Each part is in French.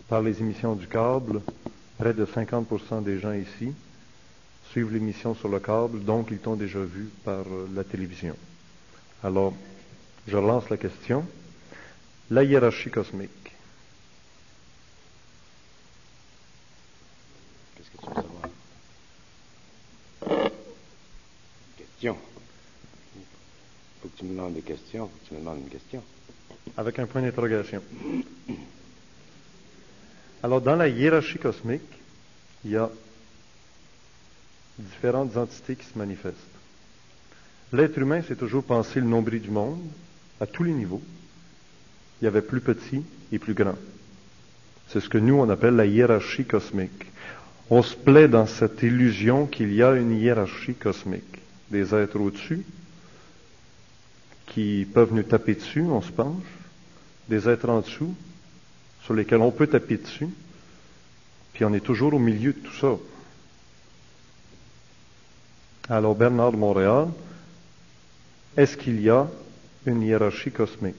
par les émissions du câble. Près de 50% des gens ici suivent l'émission sur le câble, donc ils t'ont déjà vu par la télévision. Alors, je relance la question. La hiérarchie cosmique. Qu'est-ce que tu veux savoir? Question. Faut que tu me demandes des questions. Faut que tu me demandes une question. Avec un point d'interrogation. Alors, dans la hiérarchie cosmique, il y a différentes entités qui se manifestent. L'être humain s'est toujours pensé le nombril du monde, à tous les niveaux. Il y avait plus petit et plus grand. C'est ce que nous, on appelle la hiérarchie cosmique. On se plaît dans cette illusion qu'il y a une hiérarchie cosmique. Des êtres au-dessus qui peuvent nous taper dessus, on se penche. Des êtres en dessous sur lesquels on peut taper dessus. Puis on est toujours au milieu de tout ça. Alors, Bernard de Montréal, est-ce qu'il y a une hiérarchie cosmique?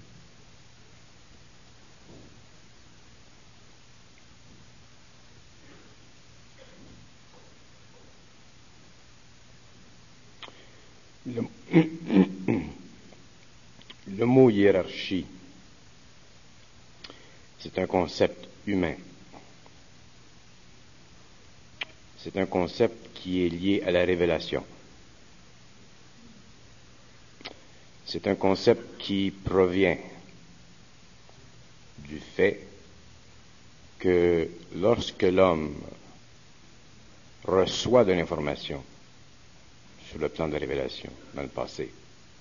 Le mot hiérarchie, c'est un concept humain. C'est un concept qui est lié à la révélation. C'est un concept qui provient du fait que lorsque l'homme reçoit de l'information sur le plan de révélation dans le passé,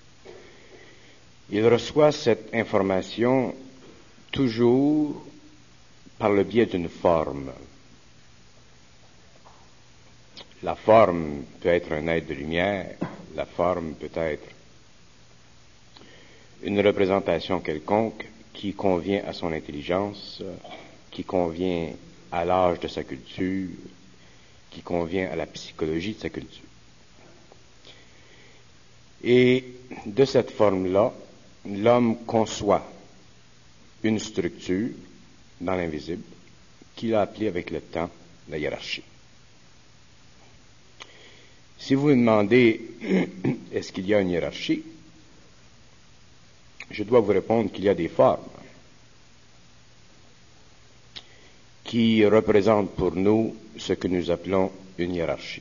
il reçoit cette information toujours par le biais d'une forme. La forme peut être un être de lumière, la forme peut être une représentation quelconque qui convient à son intelligence, qui convient à l'âge de sa culture, qui convient à la psychologie de sa culture. Et de cette forme-là, l'homme conçoit une structure dans l'invisible qu'il a appelée avec le temps la hiérarchie. Si vous me demandez est-ce qu'il y a une hiérarchie, je dois vous répondre qu'il y a des formes qui représentent pour nous ce que nous appelons une hiérarchie.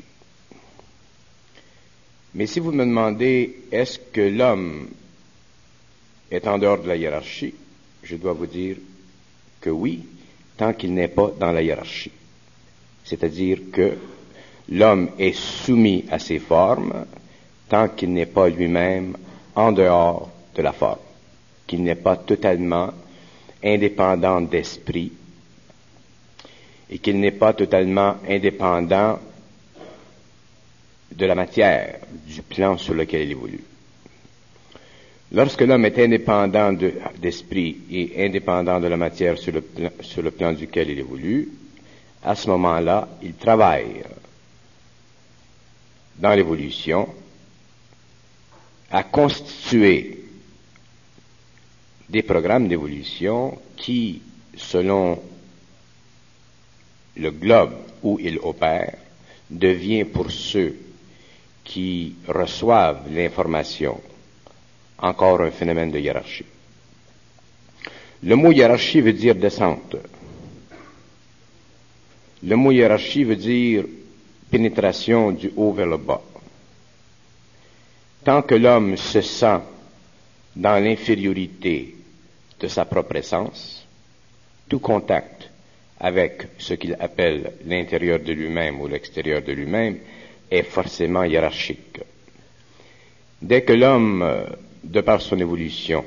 Mais si vous me demandez est-ce que l'homme est en dehors de la hiérarchie, je dois vous dire que oui, tant qu'il n'est pas dans la hiérarchie. C'est-à-dire que l'homme est soumis à ses formes tant qu'il n'est pas lui-même en dehors de la forme, qu'il n'est pas totalement indépendant d'esprit et qu'il n'est pas totalement indépendant de la matière, du plan sur lequel il évolue. Lorsque l'homme est indépendant d'esprit et indépendant de la matière sur le plan duquel il évolue, à ce moment-là, il travaille dans l'évolution à constituer des programmes d'évolution qui, selon le globe où il opère, devient pour ceux qui reçoivent l'information encore un phénomène de hiérarchie. Le mot hiérarchie veut dire descente. Le mot hiérarchie veut dire pénétration du haut vers le bas. Tant que l'homme se sent dans l'infériorité de sa propre essence, tout contact avec ce qu'il appelle l'intérieur de lui-même ou l'extérieur de lui-même est forcément hiérarchique. Dès que l'homme, de par son évolution,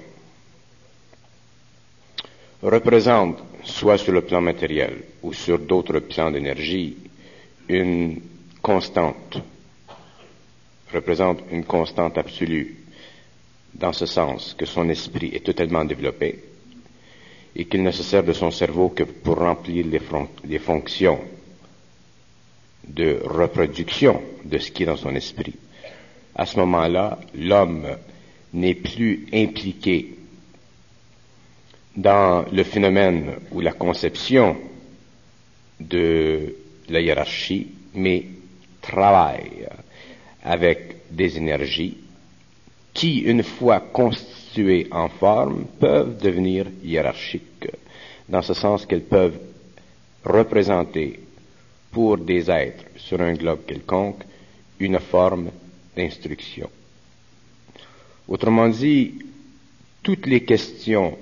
représente, soit sur le plan matériel ou sur d'autres plans d'énergie, une constante, représente une constante absolue, dans ce sens que son esprit est totalement développé et qu'il ne se sert de son cerveau que pour remplir les fonctions de reproduction de ce qui est dans son esprit. À ce moment-là, l'homme n'est plus impliqué dans le phénomène ou la conception de la hiérarchie, mais travaille avec des énergies qui, une fois constituées en forme, peuvent devenir hiérarchiques, dans ce sens qu'elles peuvent représenter pour des êtres sur un globe quelconque une forme d'instruction. Autrement dit, toutes les questions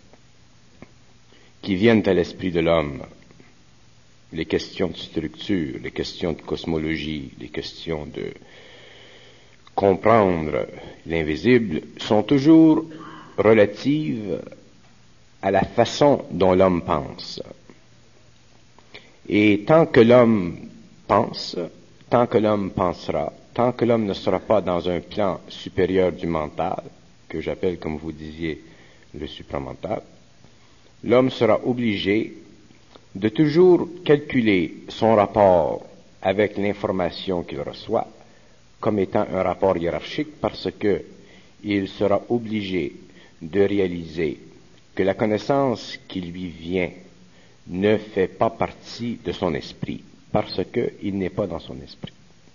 qui viennent à l'esprit de l'homme, les questions de structure, les questions de cosmologie, les questions de comprendre l'invisible, sont toujours relatives à la façon dont l'homme pense. Et tant que l'homme pense, tant que l'homme pensera, tant que l'homme ne sera pas dans un plan supérieur du mental, que j'appelle, comme vous disiez, le supramental, l'homme sera obligé de toujours calculer son rapport avec l'information qu'il reçoit comme étant un rapport hiérarchique, parce que il sera obligé de réaliser que la connaissance qui lui vient ne fait pas partie de son esprit, parce qu'il n'est pas dans son esprit.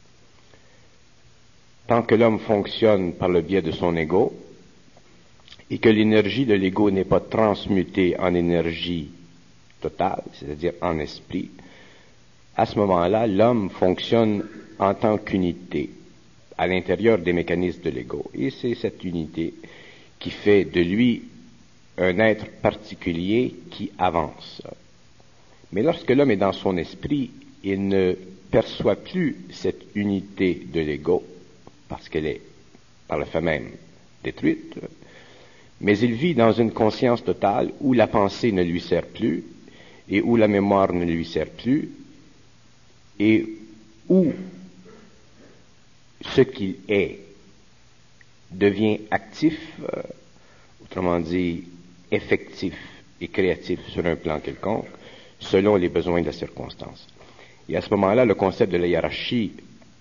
Tant que l'homme fonctionne par le biais de son ego, et que l'énergie de l'ego n'est pas transmutée en énergie totale, c'est-à-dire en esprit, à ce moment-là, l'homme fonctionne en tant qu'unité à l'intérieur des mécanismes de l'ego. Et c'est cette unité qui fait de lui un être particulier qui avance. Mais lorsque l'homme est dans son esprit, il ne perçoit plus cette unité de l'ego, parce qu'elle est, par le fait même, détruite, mais il vit dans une conscience totale où la pensée ne lui sert plus, et où la mémoire ne lui sert plus, et où ce qu'il est devient actif, autrement dit effectif et créatif sur un plan quelconque, selon les besoins de la circonstance. Et à ce moment-là, le concept de la hiérarchie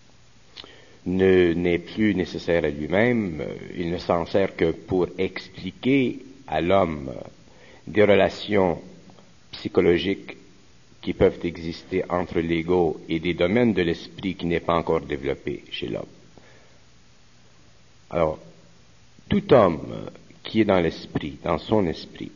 n'est plus nécessaire à lui-même, il ne s'en sert que pour expliquer à l'homme des relations psychologiques qui peuvent exister entre l'ego et des domaines de l'esprit qui n'est pas encore développé chez l'homme. Alors, tout homme qui est dans l'esprit, dans son esprit,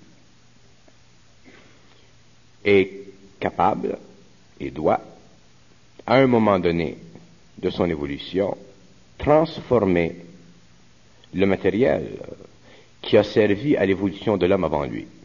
est capable et doit, à un moment donné de son évolution, transformer le matériel qui a servi à l'évolution de l'homme avant lui.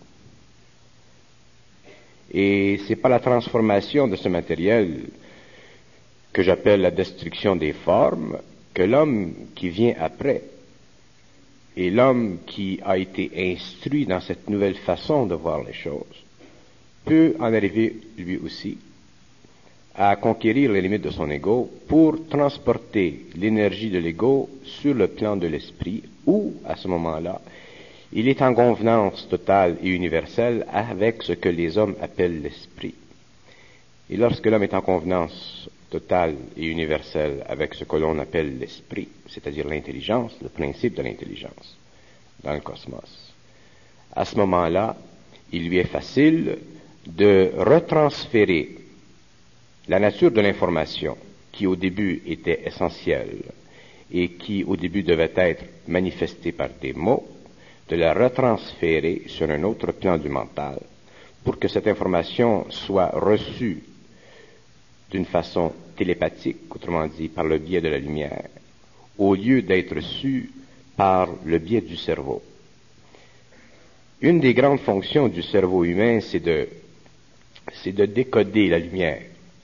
Et c'est pas la transformation de ce matériel que j'appelle la destruction des formes, que l'homme qui vient après, et l'homme qui a été instruit dans cette nouvelle façon de voir les choses, peut en arriver lui aussi à conquérir les limites de son ego pour transporter l'énergie de l'ego sur le plan de l'esprit, où, à ce moment-là, il est en convenance totale et universelle avec ce que les hommes appellent l'esprit. Et lorsque l'homme est en convenance totale et universelle avec ce que l'on appelle l'esprit, c'est-à-dire l'intelligence, le principe de l'intelligence dans le cosmos, à ce moment-là, il lui est facile de retransférer la nature de l'information qui au début était essentielle et qui au début devait être manifestée par des mots, de la retransférer sur un autre plan du mental pour que cette information soit reçue d'une façon télépathique, autrement dit par le biais de la lumière, au lieu d'être reçue par le biais du cerveau. Une des grandes fonctions du cerveau humain, c'est de décoder la lumière.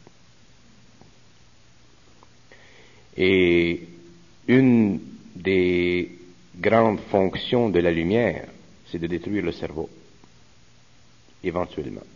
Et une des grandes fonctions de la lumière, c'est de détruire le cerveau, éventuellement.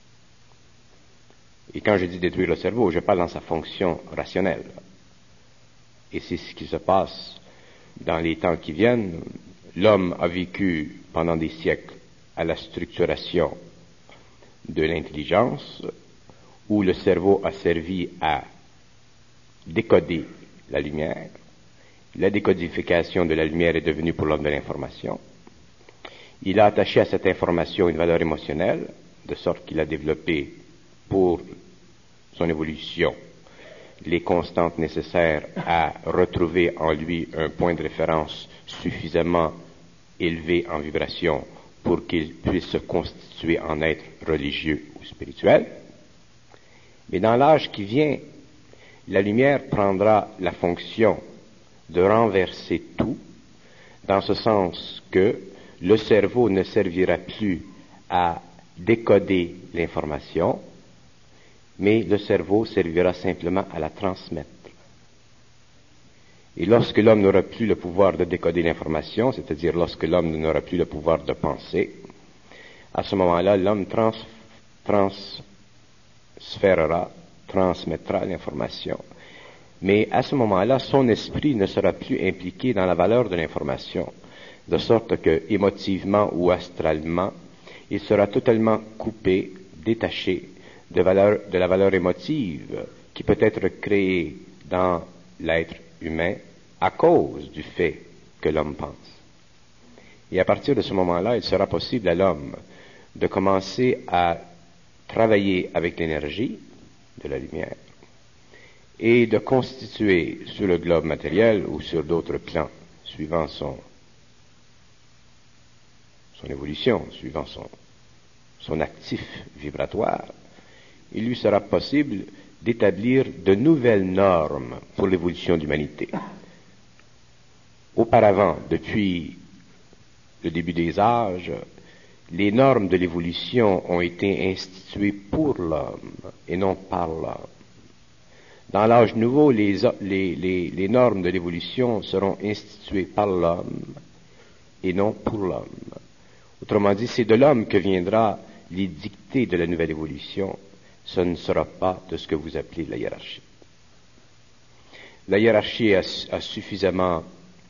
Et quand je dis détruire le cerveau, je parle dans sa fonction rationnelle. Et c'est ce qui se passe dans les temps qui viennent. L'homme a vécu pendant des siècles à la structuration de l'intelligence, où le cerveau a servi à décoder la lumière. La décodification de la lumière est devenue pour l'homme de l'information. Il a attaché à cette information une valeur émotionnelle, de sorte qu'il a développé pour son évolution les constantes nécessaires à retrouver en lui un point de référence suffisamment élevé en vibration pour qu'il puisse se constituer en être religieux ou spirituel. Mais dans l'âge qui vient, la lumière prendra la fonction de renverser tout, dans ce sens que le cerveau ne servira plus à décoder l'information, mais le cerveau servira simplement à la transmettre. Et lorsque l'homme n'aura plus le pouvoir de décoder l'information, c'est-à-dire lorsque l'homme n'aura plus le pouvoir de penser, à ce moment-là, l'homme transmettra l'information. Mais à ce moment-là, son esprit ne sera plus impliqué dans la valeur de l'information, de sorte que, émotivement ou astralement, il sera totalement coupé, détaché de la valeur émotive qui peut être créée dans l'être humain à cause du fait que l'homme pense. Et à partir de ce moment-là, il sera possible à l'homme de commencer à travailler avec l'énergie de la lumière et de constituer sur le globe matériel ou sur d'autres plans, suivant son évolution, suivant son actif vibratoire, il lui sera possible d'établir de nouvelles normes pour l'évolution de l'humanité. Auparavant, depuis le début des âges, les normes de l'évolution ont été instituées pour l'homme et non par l'homme. Dans l'âge nouveau, les normes de l'évolution seront instituées par l'homme et non pour l'homme. Autrement dit, c'est de l'homme que viendra les dictées de la nouvelle évolution. Ce ne sera pas de ce que vous appelez la hiérarchie. La hiérarchie a suffisamment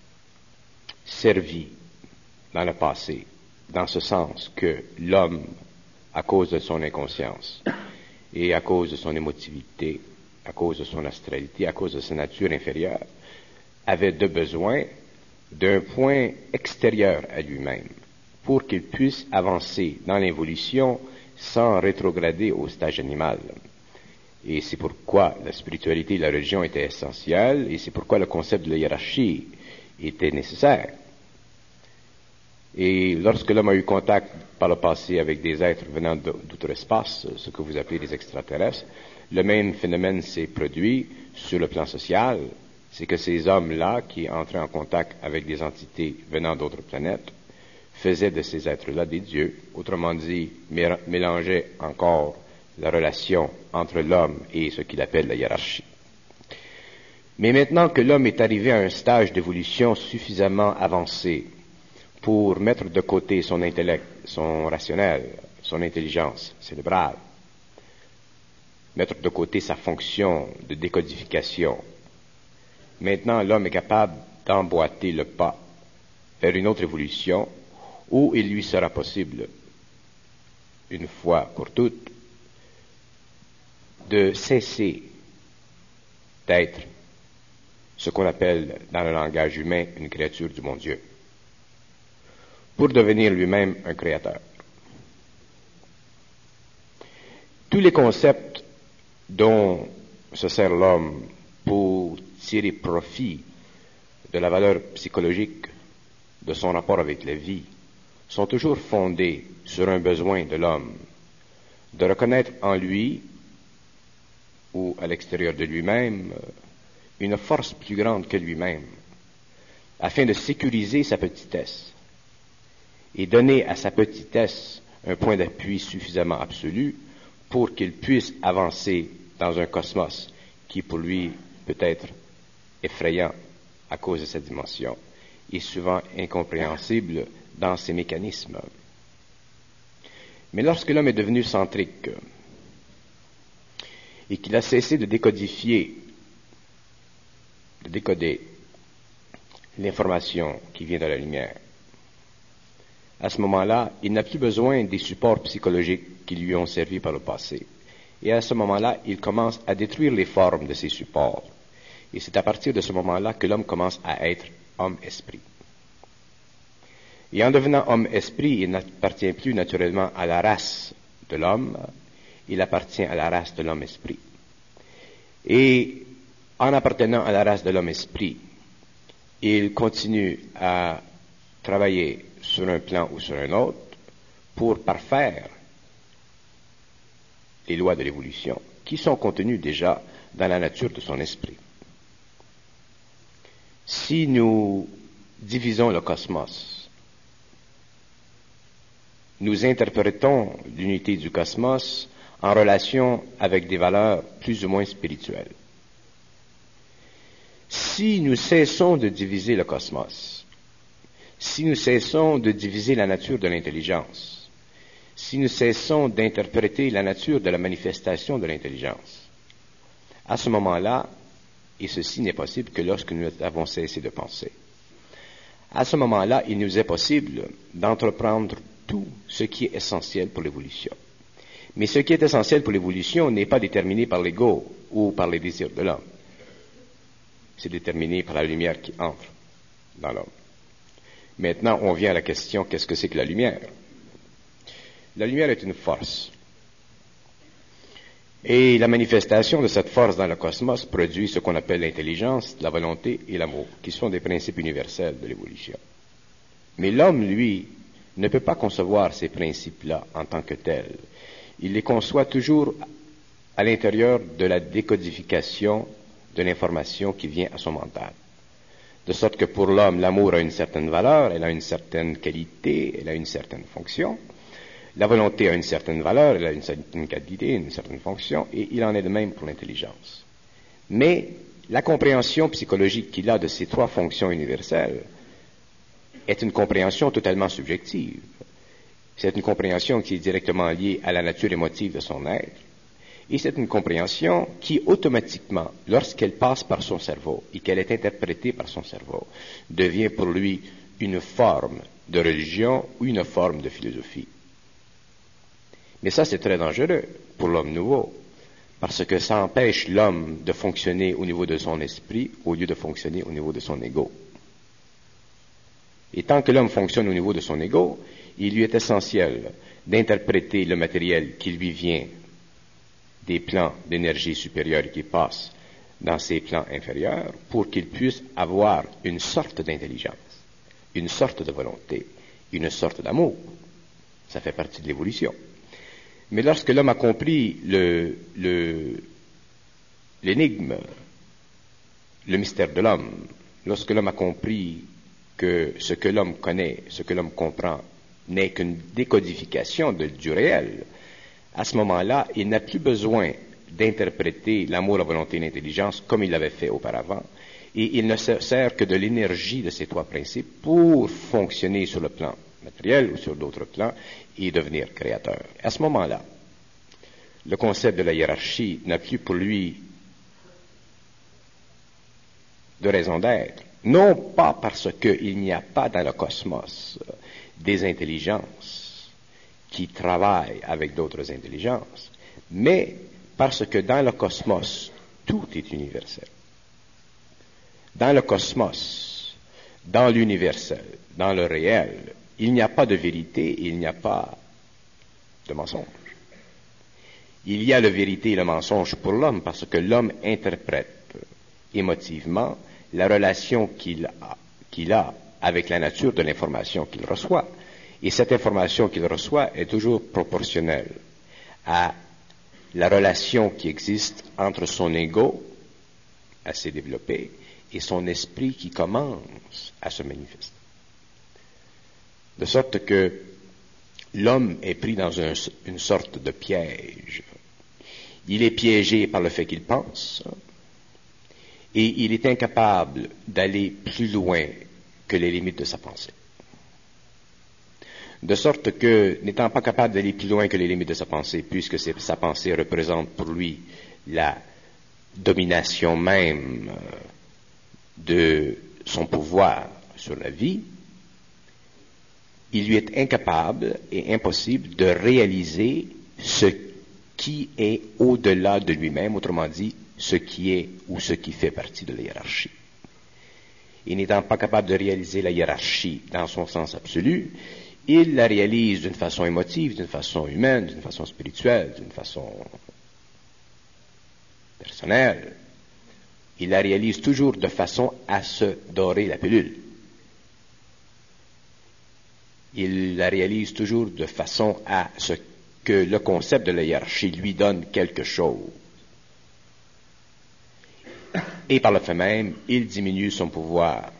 servi dans le passé, dans ce sens que l'homme, à cause de son inconscience et à cause de son émotivité, à cause de son astralité, à cause de sa nature inférieure, avait de besoin d'un point extérieur à lui-même pour qu'il puisse avancer dans l'évolution sans rétrograder au stage animal. Et c'est pourquoi la spiritualité et la religion étaient essentielles, et c'est pourquoi le concept de la hiérarchie était nécessaire. Et lorsque l'homme a eu contact par le passé avec des êtres venant d'outre-espace, ce que vous appelez des extraterrestres, le même phénomène s'est produit sur le plan social, c'est que ces hommes-là, qui entraient en contact avec des entités venant d'autres planètes, faisaient de ces êtres-là des dieux, autrement dit, mélangeaient encore la relation entre l'homme et ce qu'il appelle la hiérarchie. Mais maintenant que l'homme est arrivé à un stage d'évolution suffisamment avancé pour mettre de côté son intellect, son rationnel, son intelligence cérébrale, mettre de côté sa fonction de décodification, maintenant l'homme est capable d'emboîter le pas vers une autre évolution où il lui sera possible, une fois pour toutes, de cesser d'être ce qu'on appelle dans le langage humain une créature du bon Dieu, pour devenir lui-même un créateur. Tous les concepts dont se sert l'homme pour tirer profit de la valeur psychologique de son rapport avec la vie sont toujours fondés sur un besoin de l'homme de reconnaître en lui ou à l'extérieur de lui-même une force plus grande que lui-même, afin de sécuriser sa petitesse et donner à sa petitesse un point d'appui suffisamment absolu pour qu'il puisse avancer dans un cosmos qui pour lui peut être effrayant à cause de sa dimension et souvent incompréhensible dans ses mécanismes. Mais lorsque l'homme est devenu centrique et qu'il a cessé de décoder l'information qui vient de la lumière, à ce moment-là, il n'a plus besoin des supports psychologiques qui lui ont servi par le passé. Et à ce moment-là, il commence à détruire les formes de ces supports. Et c'est à partir de ce moment-là que l'homme commence à être homme-esprit. Et en devenant homme-esprit, il n'appartient plus naturellement à la race de l'homme, il appartient à la race de l'homme-esprit. Et en appartenant à la race de l'homme-esprit, il continue à travailler sur un plan ou sur un autre pour parfaire les lois de l'évolution qui sont contenues déjà dans la nature de son esprit. Si nous divisons le cosmos, nous interprétons l'unité du cosmos en relation avec des valeurs plus ou moins spirituelles. Si nous cessons de diviser le cosmos, si nous cessons de diviser la nature de l'intelligence, si nous cessons d'interpréter la nature de la manifestation de l'intelligence, à ce moment-là, et ceci n'est possible que lorsque nous avons cessé de penser, à ce moment-là, il nous est possible d'entreprendre tout ce qui est essentiel pour l'évolution. Mais ce qui est essentiel pour l'évolution n'est pas déterminé par l'ego ou par les désirs de l'homme. C'est déterminé par la lumière qui entre dans l'homme. Maintenant, on vient à la question, qu'est-ce que c'est que la lumière? La lumière est une force. Et la manifestation de cette force dans le cosmos produit ce qu'on appelle l'intelligence, la volonté et l'amour, qui sont des principes universels de l'évolution. Mais l'homme, lui, ne peut pas concevoir ces principes-là en tant que tels. Il les conçoit toujours à l'intérieur de la décodification de l'information qui vient à son mental. De sorte que pour l'homme, l'amour a une certaine valeur, elle a une certaine qualité, elle a une certaine fonction. La volonté a une certaine valeur, elle a une certaine qualité, une certaine fonction, et il en est de même pour l'intelligence. Mais la compréhension psychologique qu'il a de ces trois fonctions universelles est une compréhension totalement subjective. C'est une compréhension qui est directement liée à la nature émotive de son être. Et c'est une compréhension qui, automatiquement, lorsqu'elle passe par son cerveau et qu'elle est interprétée par son cerveau, devient pour lui une forme de religion ou une forme de philosophie. Mais ça, c'est très dangereux pour l'homme nouveau, parce que ça empêche l'homme de fonctionner au niveau de son esprit au lieu de fonctionner au niveau de son ego. Et tant que l'homme fonctionne au niveau de son ego, il lui est essentiel d'interpréter le matériel qui lui vient des plans d'énergie supérieure qui passent dans ces plans inférieurs pour qu'il puisse avoir une sorte d'intelligence, une sorte de volonté, une sorte d'amour. Ça fait partie de l'évolution. Mais lorsque l'homme a compris l'énigme, le mystère de l'homme, lorsque l'homme a compris que ce que l'homme connaît, ce que l'homme comprend, n'est qu'une décodification du réel, à ce moment-là, il n'a plus besoin d'interpréter l'amour, la volonté et l'intelligence comme il l'avait fait auparavant, et il ne se sert que de l'énergie de ces trois principes pour fonctionner sur le plan matériel ou sur d'autres plans et devenir créateur. À ce moment-là, le concept de la hiérarchie n'a plus pour lui de raison d'être, non pas parce qu'il n'y a pas dans le cosmos des intelligences qui travaillent avec d'autres intelligences, mais parce que dans le cosmos, tout est universel. Dans le cosmos, dans l'universel, dans le réel, il n'y a pas de vérité, il n'y a pas de mensonge. Il y a la vérité et le mensonge pour l'homme parce que l'homme interprète émotivement la relation qu'il a avec la nature de l'information qu'il reçoit. Et cette information qu'il reçoit est toujours proportionnelle à la relation qui existe entre son ego, assez développé, et son esprit qui commence à se manifester. De sorte que l'homme est pris dans une sorte de piège. Il est piégé par le fait qu'il pense, et il est incapable d'aller plus loin que les limites de sa pensée. De sorte que, n'étant pas capable d'aller plus loin que les limites de sa pensée, puisque sa pensée représente pour lui la domination même de son pouvoir sur la vie, il lui est incapable et impossible de réaliser ce qui est au-delà de lui-même, autrement dit, ce qui est ou ce qui fait partie de la hiérarchie. Et n'étant pas capable de réaliser la hiérarchie dans son sens absolu, il la réalise d'une façon émotive, d'une façon humaine, d'une façon spirituelle, d'une façon personnelle. Il la réalise toujours de façon à se dorer la pilule. Il la réalise toujours de façon à ce que le concept de la hiérarchie lui donne quelque chose. Et par le fait même, il diminue son pouvoir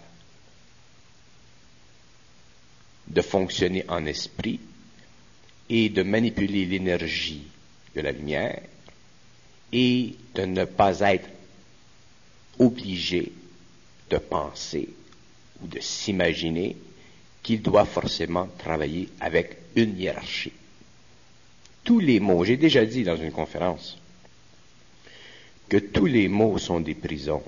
de fonctionner en esprit et de manipuler l'énergie de la lumière et de ne pas être obligé de penser ou de s'imaginer qu'il doit forcément travailler avec une hiérarchie. Tous les mots, j'ai déjà dit dans une conférence, que tous les mots sont des prisons.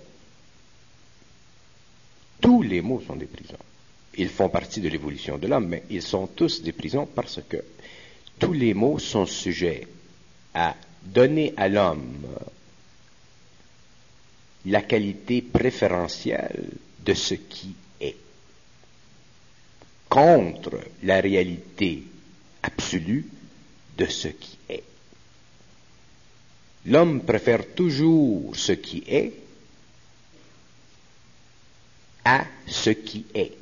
Tous les mots sont des prisons. Ils font partie de l'évolution de l'homme, mais ils sont tous des prisons parce que tous les mots sont sujets à donner à l'homme la qualité préférentielle de ce qui est, contre la réalité absolue de ce qui est. L'homme préfère toujours ce qui est à ce qui est.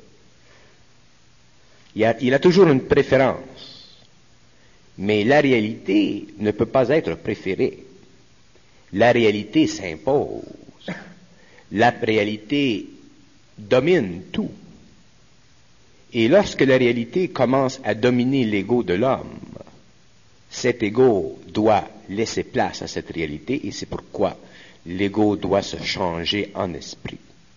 Il a toujours une préférence, mais la réalité ne peut pas être préférée. La réalité s'impose. La réalité domine tout. Et lorsque la réalité commence à dominer l'ego de l'homme, cet ego doit laisser place à cette réalité, et c'est pourquoi l'ego doit se changer en esprit.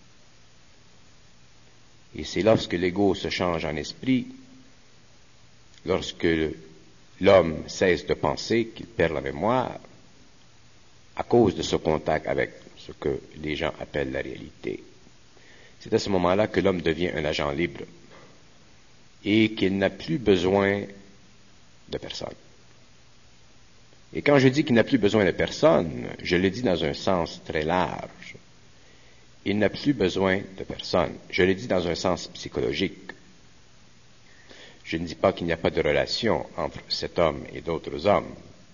Et c'est lorsque l'ego se change en esprit, lorsque l'homme cesse de penser, qu'il perd la mémoire, à cause de ce contact avec ce que les gens appellent la réalité. C'est à ce moment-là que l'homme devient un agent libre et qu'il n'a plus besoin de personne. Et quand je dis qu'il n'a plus besoin de personne, je le dis dans un sens très large. Il n'a plus besoin de personne. Je le dis dans un sens psychologique. Je ne dis pas qu'il n'y a pas de relation entre cet homme et d'autres hommes.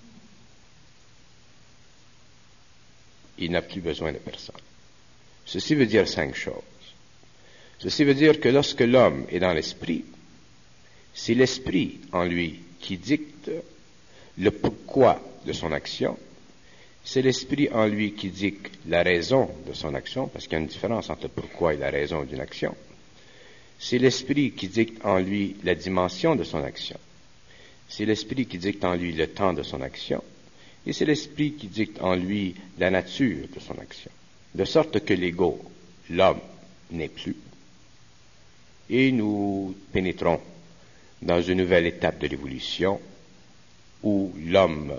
Il n'a plus besoin de personne. Ceci veut dire 5 choses. Ceci veut dire que lorsque l'homme est dans l'esprit, c'est l'esprit en lui qui dicte le pourquoi de son action. C'est l'esprit en lui qui dicte la raison de son action, parce qu'il y a une différence entre le pourquoi et la raison d'une action. C'est l'esprit qui dicte en lui la dimension de son action. C'est l'esprit qui dicte en lui le temps de son action. Et c'est l'esprit qui dicte en lui la nature de son action. De sorte que l'ego, l'homme, n'est plus. Et nous pénétrons dans une nouvelle étape de l'évolution où l'homme,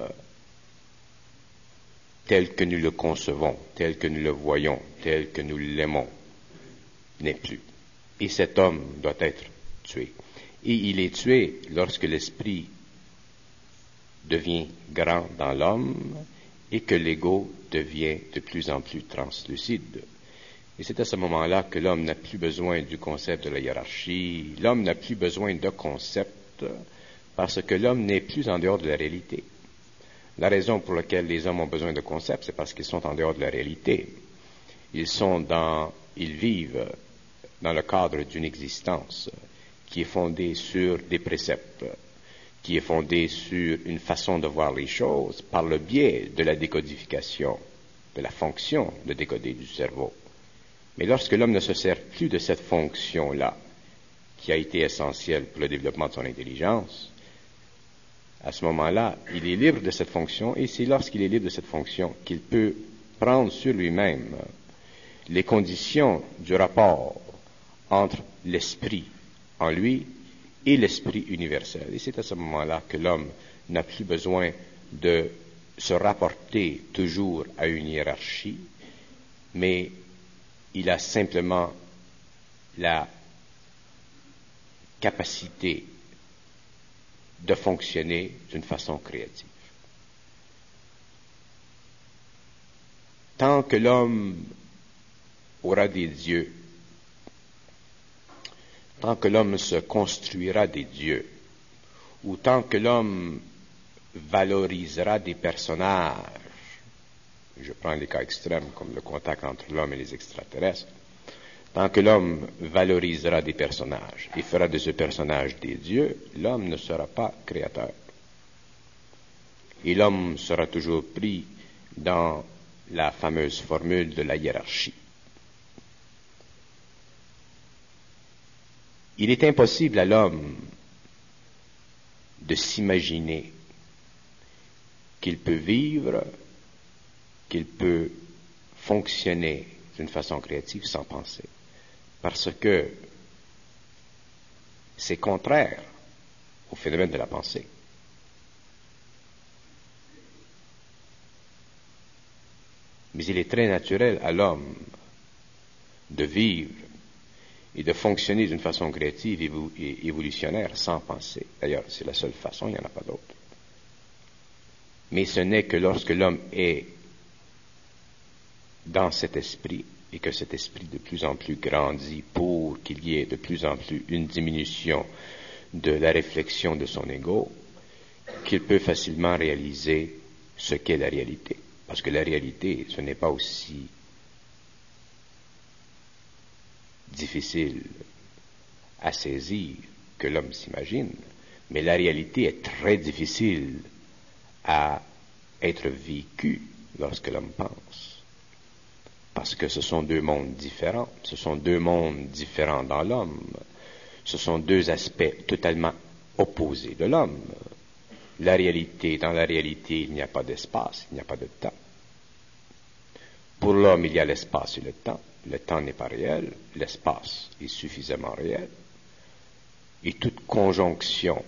tel que nous le concevons, tel que nous le voyons, tel que nous l'aimons, n'est plus. Et cet homme doit être tué. Et il est tué lorsque l'esprit devient grand dans l'homme et que l'ego devient de plus en plus translucide. Et c'est à ce moment-là que l'homme n'a plus besoin du concept de la hiérarchie, l'homme n'a plus besoin de concept parce que l'homme n'est plus en dehors de la réalité. La raison pour laquelle les hommes ont besoin de concepts, c'est parce qu'ils sont en dehors de la réalité. Ils vivent dans le cadre d'une existence qui est fondée sur des préceptes, qui est fondée sur une façon de voir les choses par le biais de la décodification, de la fonction de décoder du cerveau. Mais lorsque l'homme ne se sert plus de cette fonction-là, qui a été essentielle pour le développement de son intelligence, à ce moment-là, il est libre de cette fonction, et c'est lorsqu'il est libre de cette fonction qu'il peut prendre sur lui-même les conditions du rapport entre l'esprit en lui et l'esprit universel. Et c'est à ce moment-là que l'homme n'a plus besoin de se rapporter toujours à une hiérarchie, mais il a simplement la capacité de fonctionner d'une façon créative. Tant que l'homme aura des dieux tant que l'homme se construira des dieux, ou tant que l'homme valorisera des personnages, je prends les cas extrêmes comme le contact entre l'homme et les extraterrestres, tant que l'homme valorisera des personnages et fera de ce personnage des dieux, l'homme ne sera pas créateur. Et l'homme sera toujours pris dans la fameuse formule de la hiérarchie. Il est impossible à l'homme de s'imaginer qu'il peut vivre, qu'il peut fonctionner d'une façon créative sans penser, parce que c'est contraire au phénomène de la pensée. Mais il est très naturel à l'homme de vivre et de fonctionner d'une façon créative et évolutionnaire sans penser. D'ailleurs, c'est la seule façon, il n'y en a pas d'autre. Mais ce n'est que lorsque l'homme est dans cet esprit et que cet esprit de plus en plus grandit pour qu'il y ait de plus en plus une diminution de la réflexion de son ego, qu'il peut facilement réaliser ce qu'est la réalité. Parce que la réalité, ce n'est pas aussi difficile à saisir que l'homme s'imagine, mais la réalité est très difficile à être vécue lorsque l'homme pense. Parce que ce sont deux mondes différents, ce sont deux mondes différents dans l'homme, ce sont deux aspects totalement opposés de l'homme. La réalité, dans la réalité, il n'y a pas d'espace, il n'y a pas de temps. Pour l'homme, il y a l'espace et le temps. Le temps n'est pas réel, l'espace est suffisamment réel. Et toute conjonction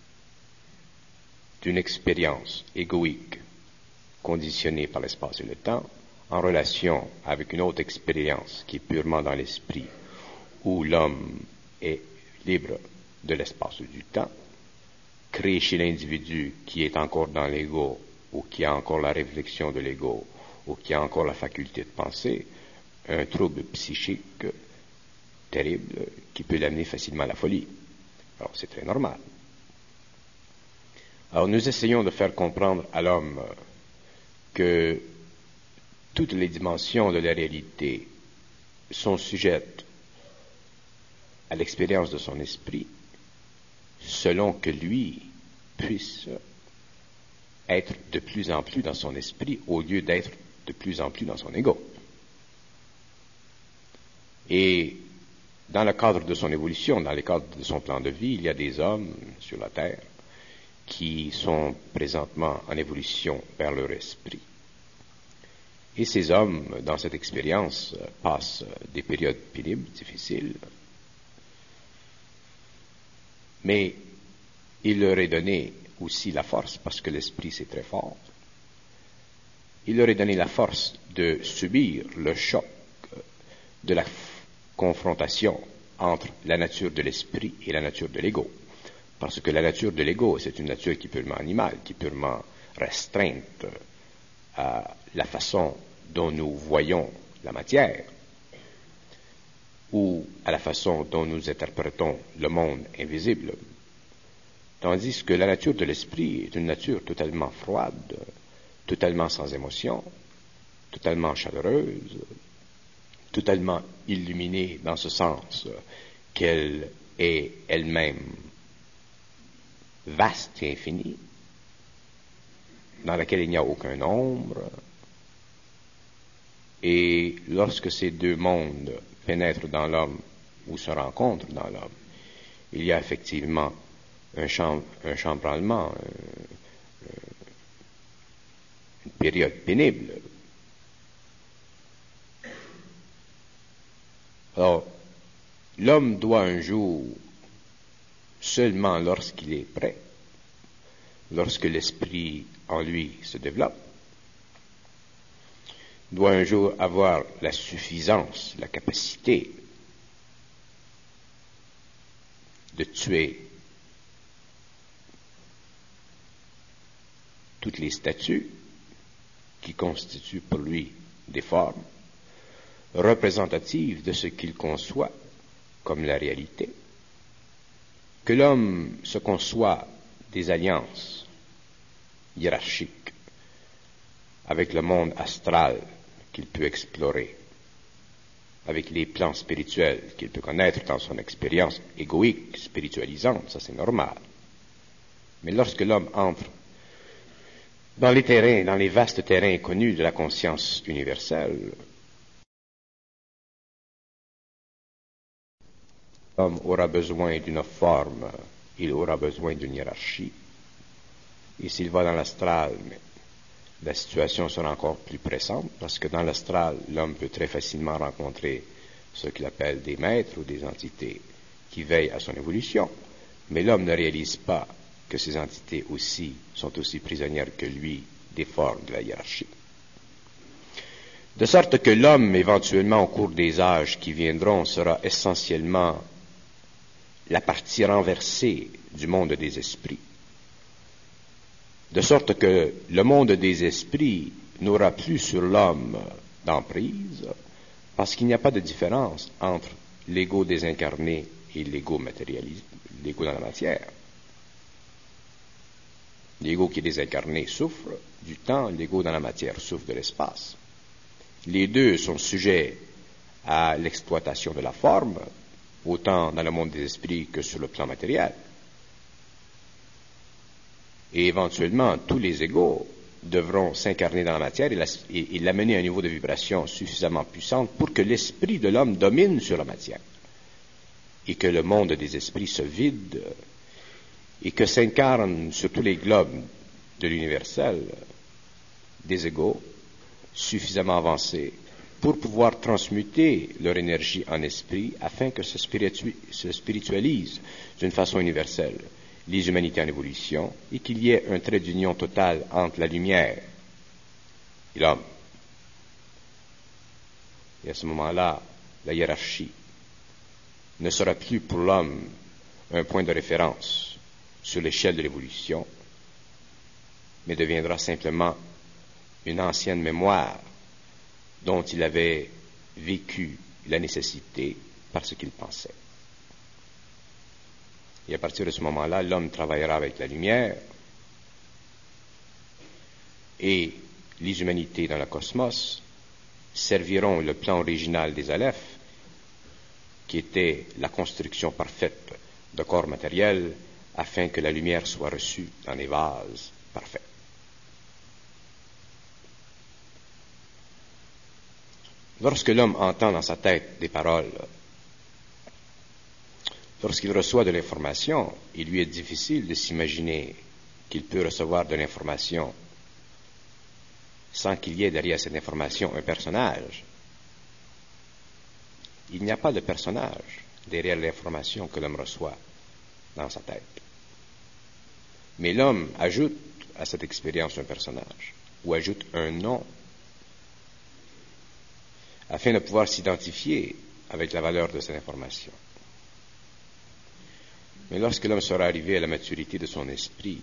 d'une expérience égoïque conditionnée par l'espace et le temps, en relation avec une autre expérience qui est purement dans l'esprit, où l'homme est libre de l'espace et du temps, crée chez l'individu qui est encore dans l'ego, ou qui a encore la réflexion de l'ego, ou qui a encore la faculté de penser, un trouble psychique terrible qui peut l'amener facilement à la folie. Alors c'est très normal. Alors nous essayons de faire comprendre à l'homme que toutes les dimensions de la réalité sont sujettes à l'expérience de son esprit, selon que lui puisse être de plus en plus dans son esprit au lieu d'être de plus en plus dans son ego. Et dans le cadre de son évolution, dans le cadre de son plan de vie, il y a des hommes sur la Terre qui sont présentement en évolution vers leur esprit. Et ces hommes, dans cette expérience, passent des périodes pénibles, difficiles, mais il leur est donné aussi la force, parce que l'esprit c'est très fort, il leur est donné la force de subir le choc de la confrontation entre la nature de l'esprit et la nature de l'ego. Parce que la nature de l'ego, c'est une nature qui est purement animale, qui est purement restreinte à la façon dont nous voyons la matière, ou à la façon dont nous interprétons le monde invisible. Tandis que la nature de l'esprit est une nature totalement froide, totalement sans émotion, totalement chaleureuse, totalement illuminée dans ce sens qu'elle est elle-même vaste et infinie, dans laquelle il n'y a aucun ombre. Et lorsque ces deux mondes pénètrent dans l'homme ou se rencontrent dans l'homme, il y a effectivement un chambranlement, une période pénible. Alors, l'homme doit un jour, seulement lorsqu'il est prêt, lorsque l'esprit en lui se développe, doit un jour avoir la suffisance, la capacité de tuer toutes les statues qui constituent pour lui des formes représentatives de ce qu'il conçoit comme la réalité, que l'homme se conçoit des alliances hiérarchiques avec le monde astral qu'il peut explorer, avec les plans spirituels qu'il peut connaître dans son expérience égoïque, spiritualisante, ça c'est normal. Mais lorsque l'homme entre dans les terrains, dans les vastes terrains connus de la conscience universelle, l'homme aura besoin d'une forme, il aura besoin d'une hiérarchie. Et s'il va dans l'astral, la situation sera encore plus pressante, parce que dans l'astral, l'homme peut très facilement rencontrer ce qu'il appelle des maîtres ou des entités qui veillent à son évolution. Mais l'homme ne réalise pas que ces entités aussi sont aussi prisonnières que lui des formes de la hiérarchie. De sorte que l'homme, éventuellement, au cours des âges qui viendront, sera essentiellement la partie renversée du monde des esprits. De sorte que le monde des esprits n'aura plus sur l'homme d'emprise, parce qu'il n'y a pas de différence entre l'ego désincarné et l'ego matérialisé, l'ego dans la matière. L'ego qui est désincarné souffre du temps, l'ego dans la matière souffre de l'espace. Les deux sont sujets à l'exploitation de la forme, autant dans le monde des esprits que sur le plan matériel. Et éventuellement, tous les égos devront s'incarner dans la matière et l'amener à un niveau de vibration suffisamment puissant pour que l'esprit de l'homme domine sur la matière et que le monde des esprits se vide et que s'incarnent sur tous les globes de l'universel des égos suffisamment avancés pour pouvoir transmuter leur énergie en esprit afin que se spiritualisent d'une façon universelle les humanités en évolution et qu'il y ait un trait d'union total entre la lumière et l'homme. Et à ce moment-là, la hiérarchie ne sera plus pour l'homme un point de référence sur l'échelle de l'évolution, mais deviendra simplement une ancienne mémoire dont il avait vécu la nécessité parce qu'il pensait. Et à partir de ce moment-là, l'homme travaillera avec la lumière et les humanités dans le cosmos serviront le plan original des Alephes, qui était la construction parfaite de corps matériels, afin que la lumière soit reçue dans des vases parfaits. Lorsque l'homme entend dans sa tête des paroles, lorsqu'il reçoit de l'information, il lui est difficile de s'imaginer qu'il peut recevoir de l'information sans qu'il y ait derrière cette information un personnage. Il n'y a pas de personnage derrière l'information que l'homme reçoit dans sa tête. Mais l'homme ajoute à cette expérience un personnage, ou ajoute un nom, afin de pouvoir s'identifier avec la valeur de cette information. Mais lorsque l'homme sera arrivé à la maturité de son esprit,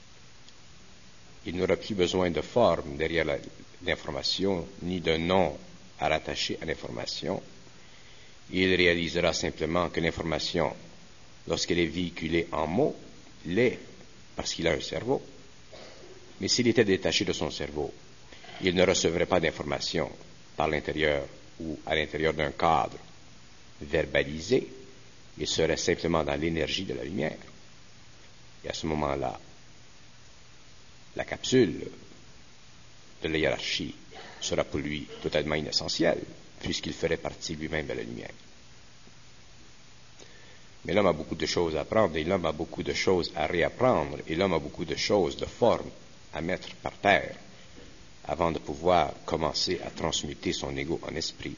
il n'aura plus besoin de forme derrière l'information, ni de nom à rattacher à l'information. Il réalisera simplement que l'information, lorsqu'elle est véhiculée en mots, l'est parce qu'il a un cerveau. Mais s'il était détaché de son cerveau, il ne recevrait pas d'information par l'intérieur ou à l'intérieur d'un cadre verbalisé. Il serait simplement dans l'énergie de la lumière. Et à ce moment-là, la capsule de la hiérarchie sera pour lui totalement inessentielle, puisqu'il ferait partie lui-même de la lumière. Mais l'homme a beaucoup de choses à apprendre, et l'homme a beaucoup de choses à réapprendre, et l'homme a beaucoup de choses, de formes à mettre par terre, avant de pouvoir commencer à transmuter son ego en esprit.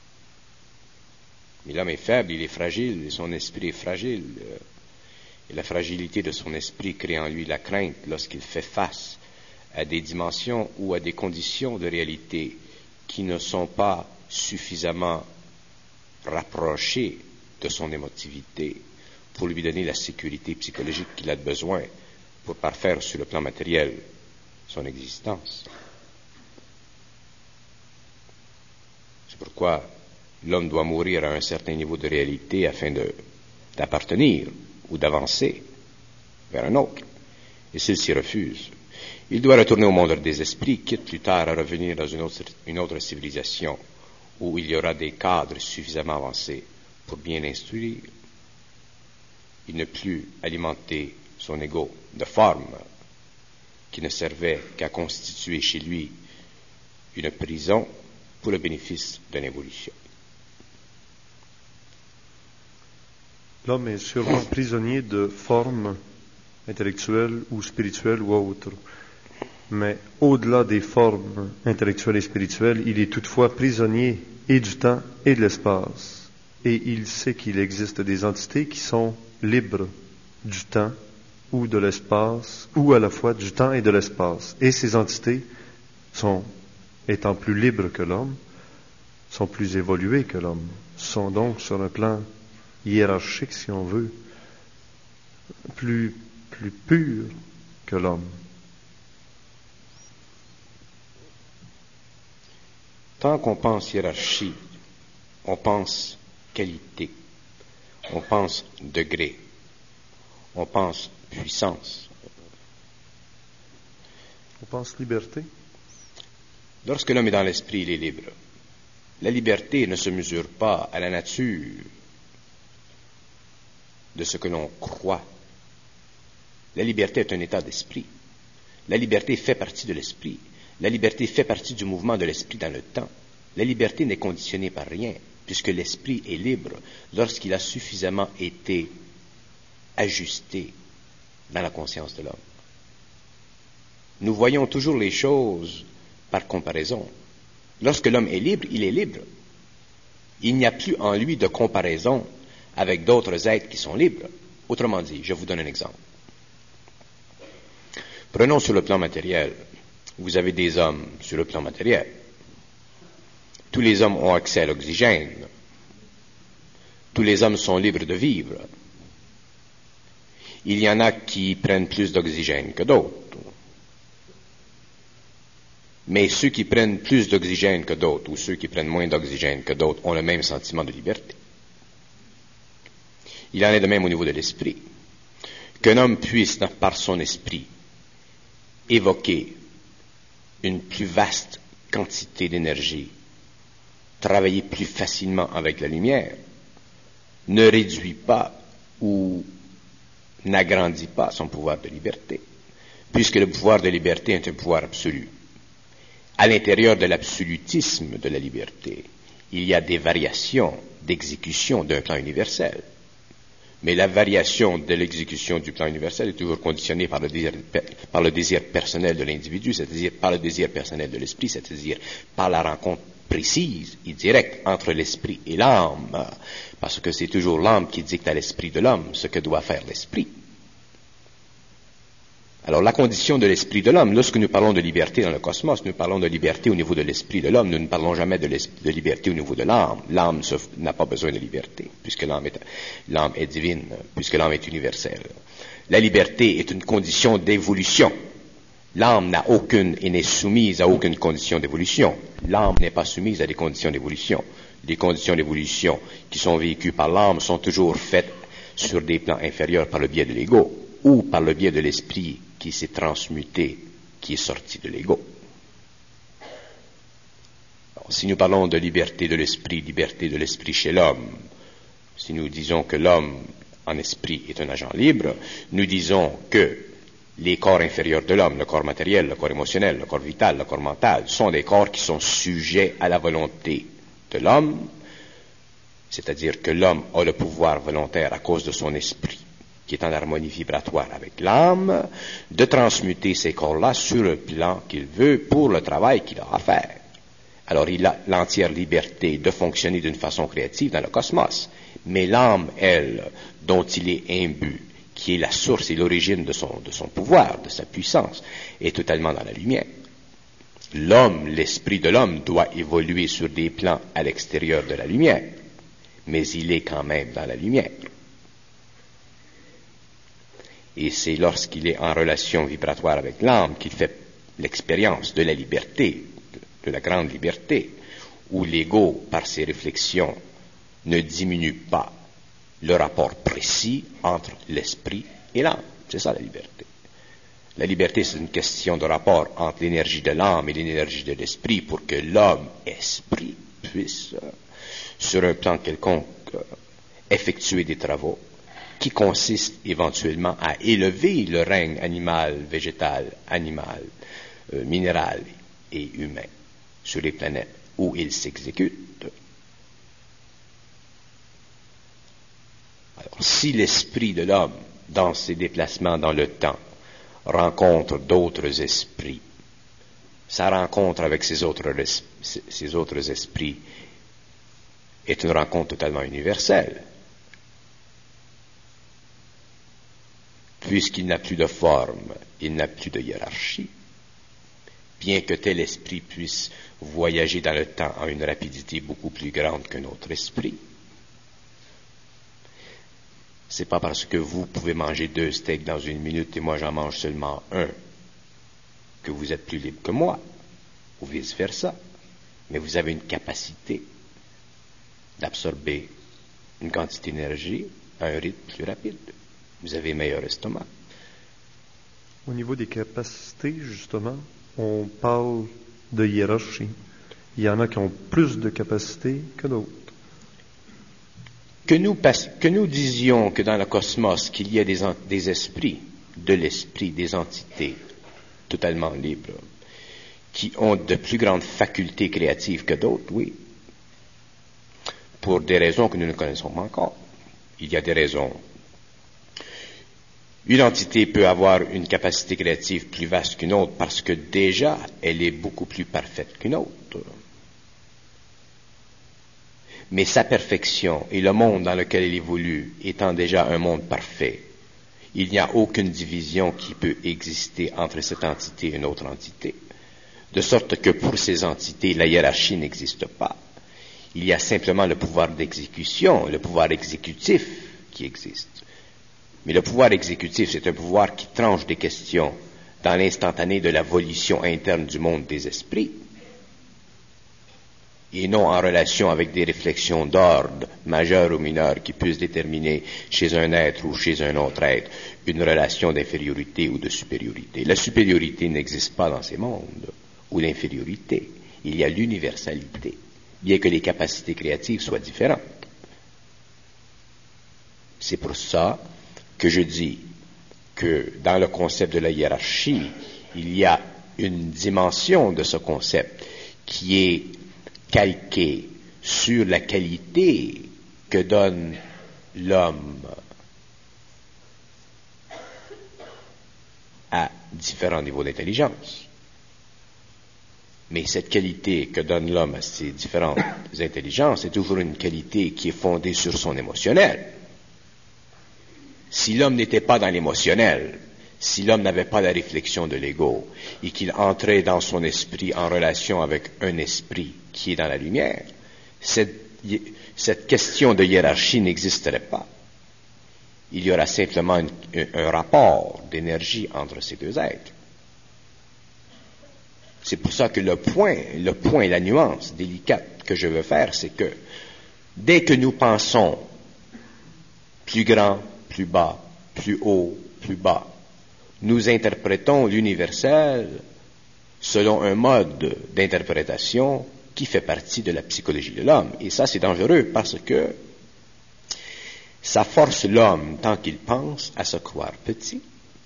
Mais l'homme est faible, il est fragile, et son esprit est fragile. Et la fragilité de son esprit crée en lui la crainte lorsqu'il fait face à des dimensions ou à des conditions de réalité qui ne sont pas suffisamment rapprochées de son émotivité pour lui donner la sécurité psychologique qu'il a besoin pour parfaire sur le plan matériel son existence. C'est pourquoi l'homme doit mourir à un certain niveau de réalité afin d'appartenir ou d'avancer vers un autre. Et s'il s'y refuse, il doit retourner au monde des esprits, quitte plus tard à revenir dans une autre civilisation où il y aura des cadres suffisamment avancés pour bien l'instruire et ne plus alimenter son ego de forme qui ne servait qu'à constituer chez lui une prison pour le bénéfice d'une évolution. L'homme est sûrement prisonnier de formes intellectuelles ou spirituelles ou autres. Mais au-delà des formes intellectuelles et spirituelles, il est toutefois prisonnier et du temps et de l'espace. Et il sait qu'il existe des entités qui sont libres du temps ou de l'espace, ou à la fois du temps et de l'espace. Et ces entités étant plus libres que l'homme, sont plus évoluées que l'homme, sont donc sur un plan hiérarchique, si on veut, plus purs que l'homme. Tant qu'on pense hiérarchie, on pense qualité, on pense degré, on pense puissance. On pense liberté. Lorsque l'homme est dans l'esprit, il est libre. La liberté ne se mesure pas à la nature de ce que l'on croit. La liberté est un état d'esprit. La liberté fait partie de l'esprit. La liberté fait partie du mouvement de l'esprit dans le temps. La liberté n'est conditionnée par rien, puisque l'esprit est libre lorsqu'il a suffisamment été ajusté dans la conscience de l'homme. Nous voyons toujours les choses par comparaison. Lorsque l'homme est libre, il est libre. Il n'y a plus en lui de comparaison avec d'autres êtres qui sont libres. Autrement dit, je vous donne un exemple. Prenons sur le plan matériel. Vous avez des hommes sur le plan matériel. Tous les hommes ont accès à l'oxygène. Tous les hommes sont libres de vivre. Il y en a qui prennent plus d'oxygène que d'autres. Mais ceux qui prennent plus d'oxygène que d'autres ou ceux qui prennent moins d'oxygène que d'autres ont le même sentiment de liberté. Il en est de même au niveau de l'esprit. Qu'un homme puisse, par son esprit, évoquer une plus vaste quantité d'énergie, travailler plus facilement avec la lumière, ne réduit pas ou n'agrandit pas son pouvoir de liberté, puisque le pouvoir de liberté est un pouvoir absolu. À l'intérieur de l'absolutisme de la liberté, il y a des variations d'exécution d'un plan universel. Mais la variation de l'exécution du plan universel est toujours conditionnée par le désir personnel de l'individu, c'est-à-dire par le désir personnel de l'esprit, c'est-à-dire par la rencontre précise et directe entre l'esprit et l'âme, parce que c'est toujours l'âme qui dicte à l'esprit de l'homme ce que doit faire l'esprit. Alors, la condition de l'esprit de l'homme, lorsque nous parlons de liberté dans le cosmos, nous parlons de liberté au niveau de l'esprit de l'homme, nous ne parlons jamais de liberté au niveau de l'âme. L'âme n'a pas besoin de liberté, puisque l'âme est divine, puisque l'âme est universelle. La liberté est une condition d'évolution. L'âme n'a aucune et n'est soumise à aucune condition d'évolution. L'âme n'est pas soumise à des conditions d'évolution. Les conditions d'évolution qui sont vécues par l'âme sont toujours faites sur des plans inférieurs par le biais de l'ego ou par le biais de l'esprit qui s'est transmuté, qui est sorti de l'ego. Si nous parlons de liberté de l'esprit chez l'homme, si nous disons que l'homme en esprit est un agent libre, nous disons que les corps inférieurs de l'homme, le corps matériel, le corps émotionnel, le corps vital, le corps mental, sont des corps qui sont sujets à la volonté de l'homme, c'est-à-dire que l'homme a le pouvoir volontaire à cause de son esprit, qui est en harmonie vibratoire avec l'âme, de transmuter ces corps-là sur le plan qu'il veut pour le travail qu'il a à faire. Alors il a l'entière liberté de fonctionner d'une façon créative dans le cosmos, mais l'âme, elle, dont il est imbu, qui est la source et l'origine de son pouvoir, de sa puissance, est totalement dans la lumière. L'homme, l'esprit de l'homme doit évoluer sur des plans à l'extérieur de la lumière, mais il est quand même dans la lumière. Et c'est lorsqu'il est en relation vibratoire avec l'âme qu'il fait l'expérience de la liberté, de la grande liberté, où l'ego, par ses réflexions, ne diminue pas le rapport précis entre l'esprit et l'âme. C'est ça la liberté. La liberté, c'est une question de rapport entre l'énergie de l'âme et l'énergie de l'esprit pour que l'homme-esprit puisse, sur un plan quelconque, effectuer des travaux qui consistent éventuellement à élever le règne animal, végétal, animal, minéral et humain sur les planètes où il s'exécute. Alors, si l'esprit de l'homme, dans ses déplacements dans le temps, rencontre d'autres esprits, sa rencontre avec ces autres esprits est une rencontre totalement universelle. Puisqu'il n'a plus de forme, il n'a plus de hiérarchie. Bien que tel esprit puisse voyager dans le temps à une rapidité beaucoup plus grande qu'un autre esprit, c'est pas parce que vous pouvez manger 2 steaks dans 1 minute et moi j'en mange seulement 1 que vous êtes plus libre que moi, ou vice-versa. Mais vous avez une capacité d'absorber une quantité d'énergie à un rythme plus rapide. Vous avez meilleur estomac. Au niveau des capacités, justement, on parle de hiérarchie. Il y en a qui ont plus de capacités que d'autres. Que nous disions que dans le cosmos, qu'il y a des esprits, de l'esprit, des entités totalement libres, qui ont de plus grandes facultés créatives que d'autres, oui. Pour des raisons que nous ne connaissons pas encore. Il y a des raisons. Une entité peut avoir une capacité créative plus vaste qu'une autre parce que déjà, elle est beaucoup plus parfaite qu'une autre. Mais sa perfection et le monde dans lequel elle évolue étant déjà un monde parfait, il n'y a aucune division qui peut exister entre cette entité et une autre entité. De sorte que pour ces entités, la hiérarchie n'existe pas. Il y a simplement le pouvoir d'exécution, le pouvoir exécutif qui existe. Mais le pouvoir exécutif, c'est un pouvoir qui tranche des questions dans l'instantané de la volition interne du monde des esprits, et non en relation avec des réflexions d'ordre, majeur ou mineur, qui puissent déterminer chez un être ou chez un autre être une relation d'infériorité ou de supériorité. La supériorité n'existe pas dans ces mondes, ou l'infériorité. Il y a l'universalité, bien que les capacités créatives soient différentes. C'est pour ça que je dis que dans le concept de la hiérarchie, il y a une dimension de ce concept qui est calquée sur la qualité que donne l'homme à différents niveaux d'intelligence. Mais cette qualité que donne l'homme à ces différentes intelligences est toujours une qualité qui est fondée sur son émotionnel. Si l'homme n'était pas dans l'émotionnel, si l'homme n'avait pas la réflexion de l'ego, et qu'il entrait dans son esprit en relation avec un esprit qui est dans la lumière, cette question de hiérarchie n'existerait pas. Il y aura simplement un rapport d'énergie entre ces deux êtres. C'est pour ça que le point, la nuance délicate que je veux faire, c'est que dès que nous pensons plus grand, plus bas, plus haut, plus bas, nous interprétons l'universel selon un mode d'interprétation qui fait partie de la psychologie de l'homme. Et ça, c'est dangereux parce que ça force l'homme, tant qu'il pense, à se croire petit.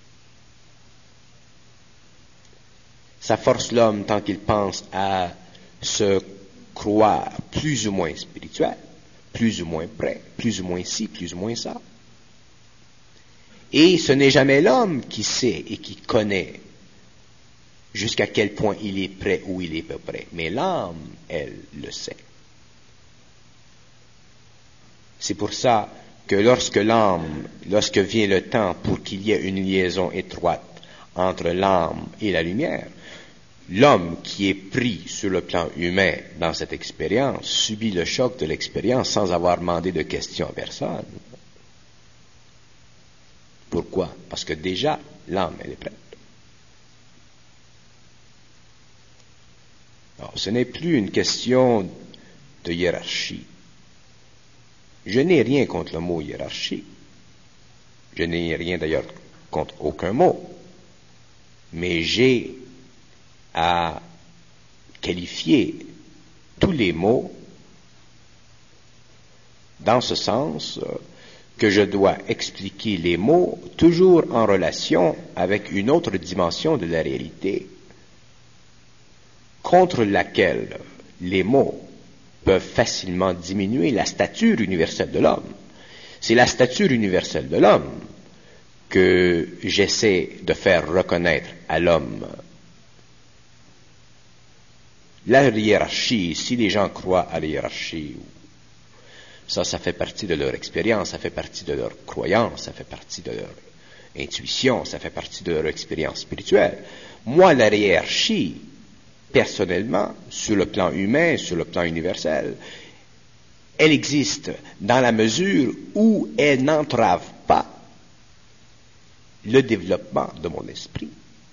Ça force l'homme, tant qu'il pense, à se croire plus ou moins spirituel, plus ou moins près, plus ou moins ci, plus ou moins ça. Et ce n'est jamais l'homme qui sait et qui connaît jusqu'à quel point il est prêt ou il est peu près. Mais l'âme, elle, le sait. C'est pour ça que lorsque vient le temps pour qu'il y ait une liaison étroite entre l'âme et la lumière, l'homme qui est pris sur le plan humain dans cette expérience subit le choc de l'expérience sans avoir demandé de questions à personne. Pourquoi? Parce que déjà, l'âme, elle est prête. Alors, ce n'est plus une question de hiérarchie. Je n'ai rien contre le mot hiérarchie. Je n'ai rien d'ailleurs contre aucun mot. Mais j'ai à qualifier tous les mots dans ce sens que je dois expliquer les mots toujours en relation avec une autre dimension de la réalité contre laquelle les mots peuvent facilement diminuer la stature universelle de l'homme. C'est la stature universelle de l'homme que j'essaie de faire reconnaître à l'homme. La hiérarchie, si les gens croient à la hiérarchie, ça fait partie de leur expérience, ça fait partie de leur croyance, ça fait partie de leur intuition, ça fait partie de leur expérience spirituelle. Moi, la hiérarchie, personnellement, sur le plan humain, sur le plan universel, elle existe dans la mesure où elle n'entrave pas le développement de mon esprit.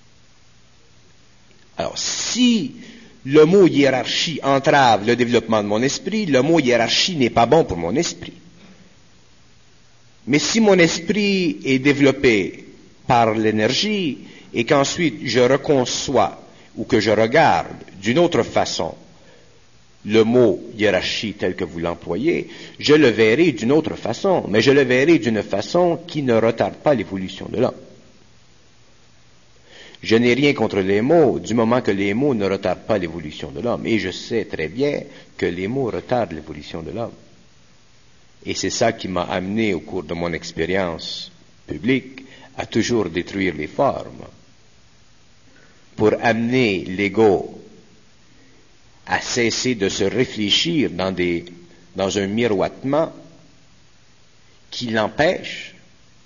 Alors, si le mot hiérarchie entrave le développement de mon esprit, le mot hiérarchie n'est pas bon pour mon esprit. Mais si mon esprit est développé par l'énergie et qu'ensuite je reconçois ou que je regarde d'une autre façon le mot hiérarchie tel que vous l'employez, je le verrai d'une autre façon, mais je le verrai d'une façon qui ne retarde pas l'évolution de l'homme. Je n'ai rien contre les mots du moment que les mots ne retardent pas l'évolution de l'homme. Et je sais très bien que les mots retardent l'évolution de l'homme. Et c'est ça qui m'a amené au cours de mon expérience publique à toujours détruire les formes pour amener l'ego à cesser de se réfléchir dans un miroitement qui l'empêche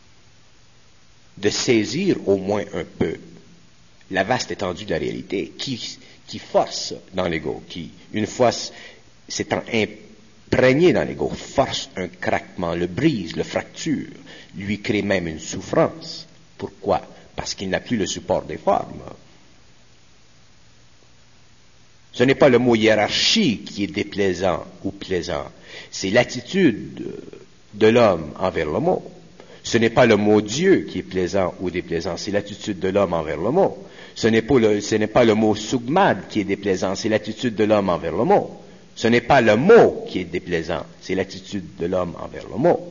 de saisir au moins un peu la vaste étendue de la réalité, qui force dans l'ego, qui, une fois s'étant imprégné dans l'ego, force un craquement, le brise, le fracture, lui crée même une souffrance. Pourquoi? Parce qu'il n'a plus le support des formes. Ce n'est pas le mot hiérarchie qui est déplaisant ou plaisant, c'est l'attitude de l'homme envers le mot. Ce n'est pas le mot Dieu qui est plaisant ou déplaisant, c'est l'attitude de l'homme envers le mot. Ce n'est pas le mot Sugmad qui est déplaisant, c'est l'attitude de l'homme envers le mot. Ce n'est pas le mot qui est déplaisant, c'est l'attitude de l'homme envers le mot.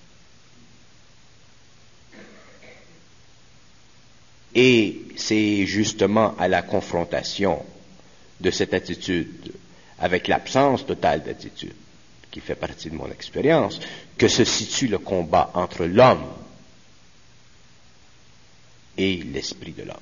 Et c'est justement à la confrontation de cette attitude avec l'absence totale d'attitude qui fait partie de mon expérience, que se situe le combat entre l'homme et l'esprit de l'homme.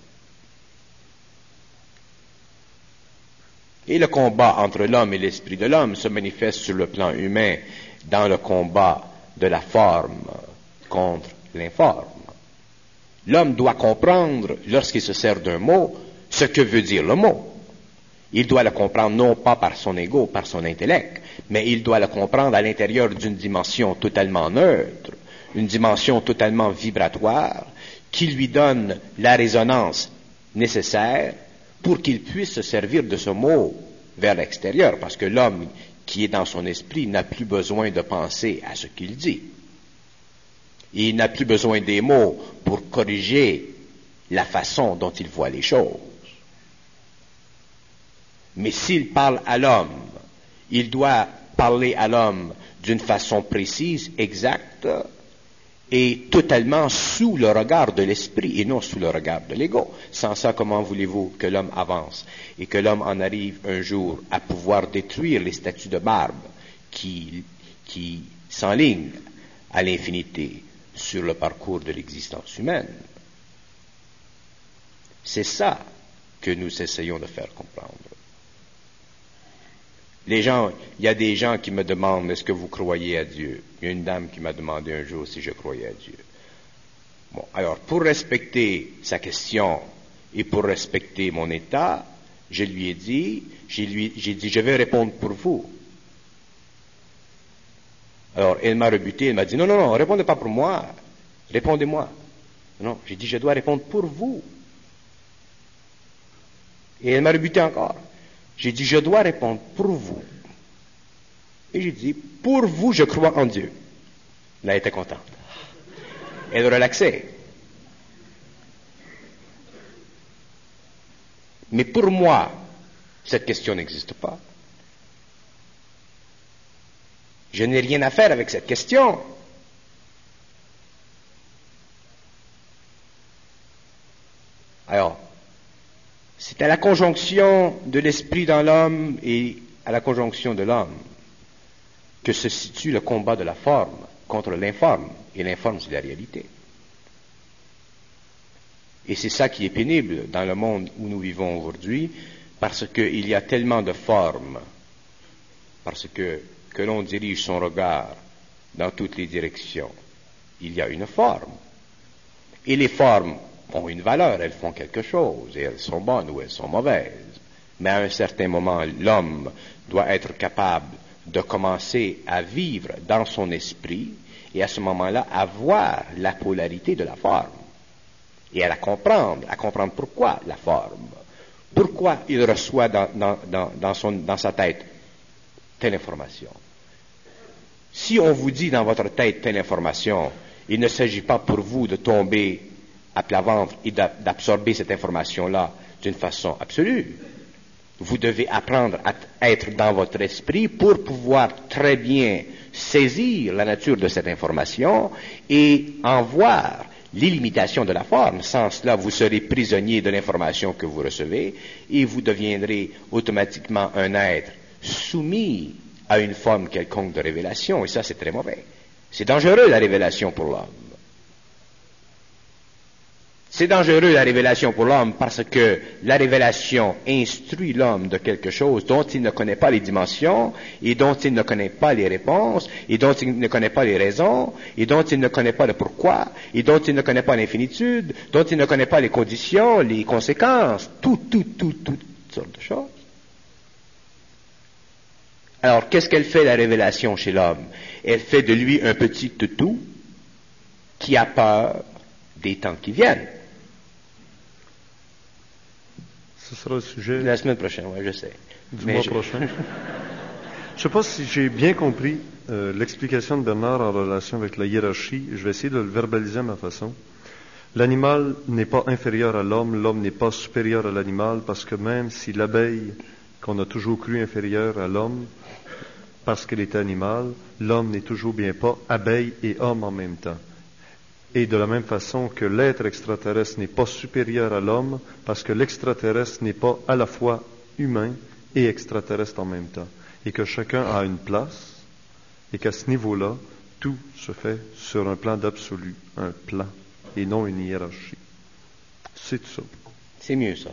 Et le combat entre l'homme et l'esprit de l'homme se manifeste sur le plan humain dans le combat de la forme contre l'informe. L'homme doit comprendre, lorsqu'il se sert d'un mot, ce que veut dire le mot. Il doit le comprendre non pas par son ego, par son intellect, mais il doit le comprendre à l'intérieur d'une dimension totalement neutre, une dimension totalement vibratoire, qui lui donne la résonance nécessaire pour qu'il puisse se servir de ce mot vers l'extérieur, parce que l'homme qui est dans son esprit n'a plus besoin de penser à ce qu'il dit. Il n'a plus besoin des mots pour corriger la façon dont il voit les choses. Mais s'il parle à l'homme, il doit parler à l'homme d'une façon précise, exacte, et totalement sous le regard de l'esprit et non sous le regard de l'ego. Sans ça, comment voulez-vous que l'homme avance et que l'homme en arrive un jour à pouvoir détruire les statues de marbre qui s'enlignent à l'infinité sur le parcours de l'existence humaine? C'est ça que nous essayons de faire comprendre. Il y a des gens qui me demandent, est-ce que vous croyez à Dieu? Il y a une dame qui m'a demandé un jour si je croyais à Dieu. Bon, alors, pour respecter sa question et pour respecter mon état, j'ai dit, je vais répondre pour vous. Alors, elle m'a rebuté, elle m'a dit, non, répondez pas pour moi, répondez-moi. Non, j'ai dit, je dois répondre pour vous. Et elle m'a rebuté encore. J'ai dit, je dois répondre pour vous. Et j'ai dit, pour vous, je crois en Dieu. Là, elle était contente. Elle relaxait. Mais pour moi, cette question n'existe pas. Je n'ai rien à faire avec cette question. Alors, c'est à la conjonction de l'esprit dans l'homme et à la conjonction de l'homme que se situe le combat de la forme contre l'informe. Et l'informe, c'est la réalité. Et c'est ça qui est pénible dans le monde où nous vivons aujourd'hui, parce qu'il y a tellement de formes, parce que l'on dirige son regard dans toutes les directions. Il y a une forme. Et les formes ont une valeur, elles font quelque chose, et elles sont bonnes ou elles sont mauvaises. Mais à un certain moment, l'homme doit être capable de commencer à vivre dans son esprit, et à ce moment-là, à voir la polarité de la forme. Et à la comprendre pourquoi la forme. Pourquoi il reçoit dans sa tête telle information. Si on vous dit dans votre tête telle information, il ne s'agit pas pour vous de tomber à plat ventre et d'absorber cette information-là d'une façon absolue. Vous devez apprendre à être dans votre esprit pour pouvoir très bien saisir la nature de cette information et en voir les limitations de la forme. Sans cela, vous serez prisonnier de l'information que vous recevez et vous deviendrez automatiquement un être soumis à une forme quelconque de révélation. Et ça, c'est très mauvais. C'est dangereux, la révélation pour l'homme. C'est dangereux, la révélation pour l'homme, parce que la révélation instruit l'homme de quelque chose dont il ne connaît pas les dimensions, et dont il ne connaît pas les réponses, et dont il ne connaît pas les raisons, et dont il ne connaît pas le pourquoi, et dont il ne connaît pas l'infinitude, dont il ne connaît pas les conditions, les conséquences, toutes sortes de choses. Alors, qu'est-ce qu'elle fait, la révélation, chez l'homme? Elle fait de lui un petit toutou qui a peur des temps qui viennent. Ce sera le sujet la semaine prochaine, oui, je sais. Du mois prochain. Je ne sais pas si j'ai bien compris l'explication de Bernard en relation avec la hiérarchie. Je vais essayer de le verbaliser à ma façon. L'animal n'est pas inférieur à l'homme, l'homme n'est pas supérieur à l'animal, parce que même si l'abeille, qu'on a toujours cru inférieure à l'homme, parce qu'elle est animal, l'homme n'est toujours bien pas abeille et homme en même temps. Et de la même façon que l'être extraterrestre n'est pas supérieur à l'homme, parce que l'extraterrestre n'est pas à la fois humain et extraterrestre en même temps. Et que chacun a une place, et qu'à ce niveau-là, tout se fait sur un plan d'absolu, un plan, et non une hiérarchie. C'est tout ça. C'est mieux ça.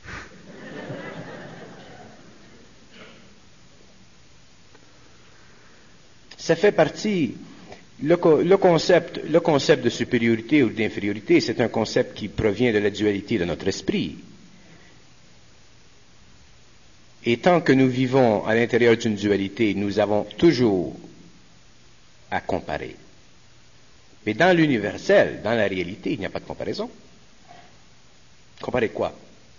Ça fait partie... Le concept de supériorité ou d'infériorité, c'est un concept qui provient de la dualité de notre esprit. Et tant que nous vivons à l'intérieur d'une dualité, nous avons toujours à comparer. Mais dans l'universel, dans la réalité, il n'y a pas de comparaison. Comparer quoi?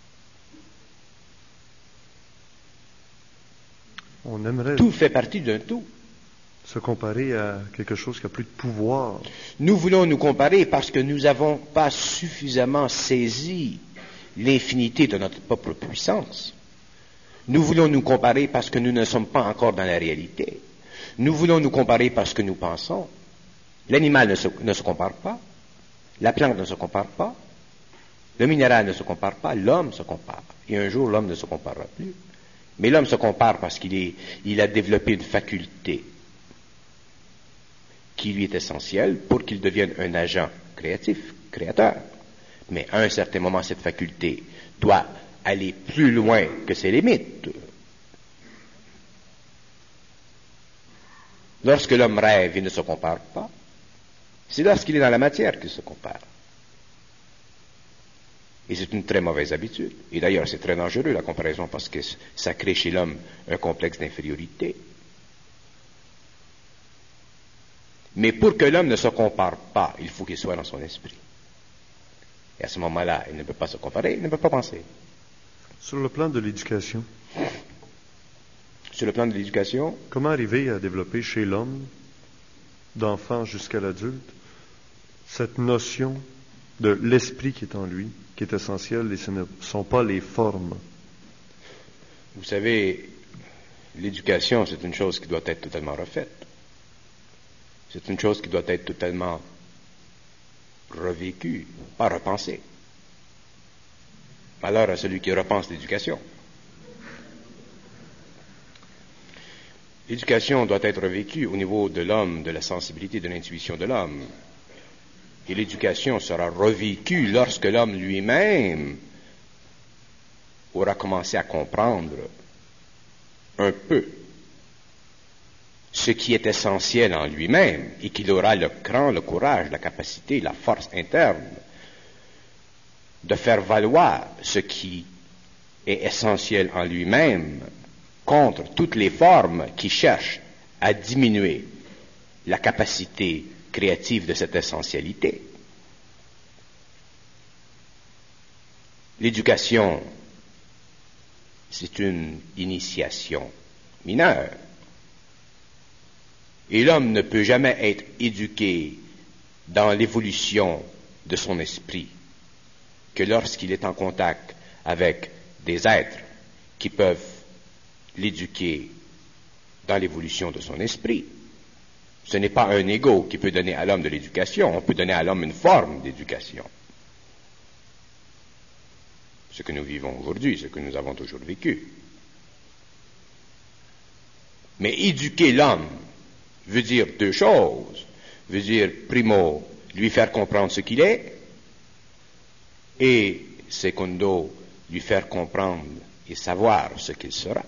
On aimerait tout fait partie d'un tout. Se comparer à quelque chose qui a plus de pouvoir. Nous voulons nous comparer parce que nous n'avons pas suffisamment saisi l'infinité de notre propre puissance. Nous voulons nous comparer parce que nous ne sommes pas encore dans la réalité. Nous voulons nous comparer parce que nous pensons. L'animal ne se compare pas. La plante ne se compare pas. Le minéral ne se compare pas. L'homme se compare. Et un jour, l'homme ne se comparera plus. Mais l'homme se compare parce qu'il a développé une faculté qui lui est essentiel pour qu'il devienne un agent créatif, créateur. Mais à un certain moment, cette faculté doit aller plus loin que ses limites. Lorsque l'homme rêve, il ne se compare pas. C'est lorsqu'il est dans la matière qu'il se compare. Et c'est une très mauvaise habitude. Et d'ailleurs, c'est très dangereux, la comparaison, parce que ça crée chez l'homme un complexe d'infériorité. Mais pour que l'homme ne se compare pas, il faut qu'il soit dans son esprit. Et à ce moment-là, il ne peut pas se comparer, il ne peut pas penser. Sur le plan de l'éducation. sur le plan de l'éducation. Comment arriver à développer chez l'homme, d'enfant jusqu'à l'adulte, cette notion de l'esprit qui est en lui, qui est essentielle, et ce ne sont pas les formes. Vous savez, l'éducation, c'est une chose qui doit être totalement refaite. C'est une chose qui doit être totalement revécue, pas repensée. Malheur à celui qui repense l'éducation. L'éducation doit être revécue au niveau de l'homme, de la sensibilité, de l'intuition de l'homme. Et l'éducation sera revécue lorsque l'homme lui-même aura commencé à comprendre un peu ce qui est essentiel en lui-même et qu'il aura le cran, le courage, la capacité, la force interne de faire valoir ce qui est essentiel en lui-même contre toutes les formes qui cherchent à diminuer la capacité créative de cette essentialité. L'éducation, c'est une initiation mineure. Et l'homme ne peut jamais être éduqué dans l'évolution de son esprit que lorsqu'il est en contact avec des êtres qui peuvent l'éduquer dans l'évolution de son esprit. Ce n'est pas un ego qui peut donner à l'homme de l'éducation, on peut donner à l'homme une forme d'éducation. Ce que nous vivons aujourd'hui, ce que nous avons toujours vécu. Mais éduquer l'homme veut dire deux choses. Veut dire, primo, lui faire comprendre ce qu'il est, et secondo, lui faire comprendre et savoir ce qu'il sera.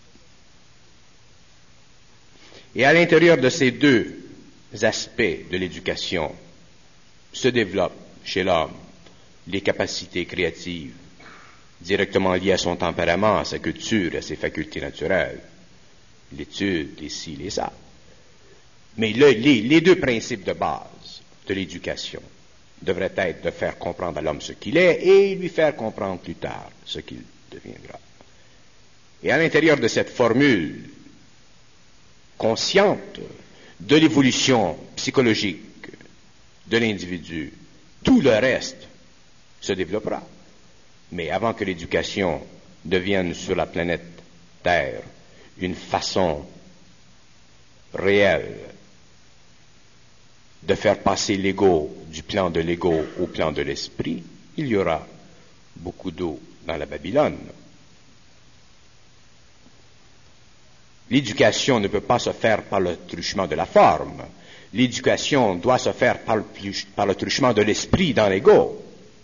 Et à l'intérieur de ces deux aspects de l'éducation se développent chez l'homme les capacités créatives directement liées à son tempérament, à sa culture, à ses facultés naturelles, l'étude, les ci, les ça. Mais les deux principes de base de l'éducation devraient être de faire comprendre à l'homme ce qu'il est et lui faire comprendre plus tard ce qu'il deviendra. Et à l'intérieur de cette formule consciente de l'évolution psychologique de l'individu, tout le reste se développera. Mais avant que l'éducation devienne sur la planète Terre une façon réelle de faire passer l'ego du plan de l'ego au plan de l'esprit, il y aura beaucoup d'eau dans la Babylone. L'éducation ne peut pas se faire par le truchement de la forme. L'éducation doit se faire par le truchement de l'esprit dans l'ego,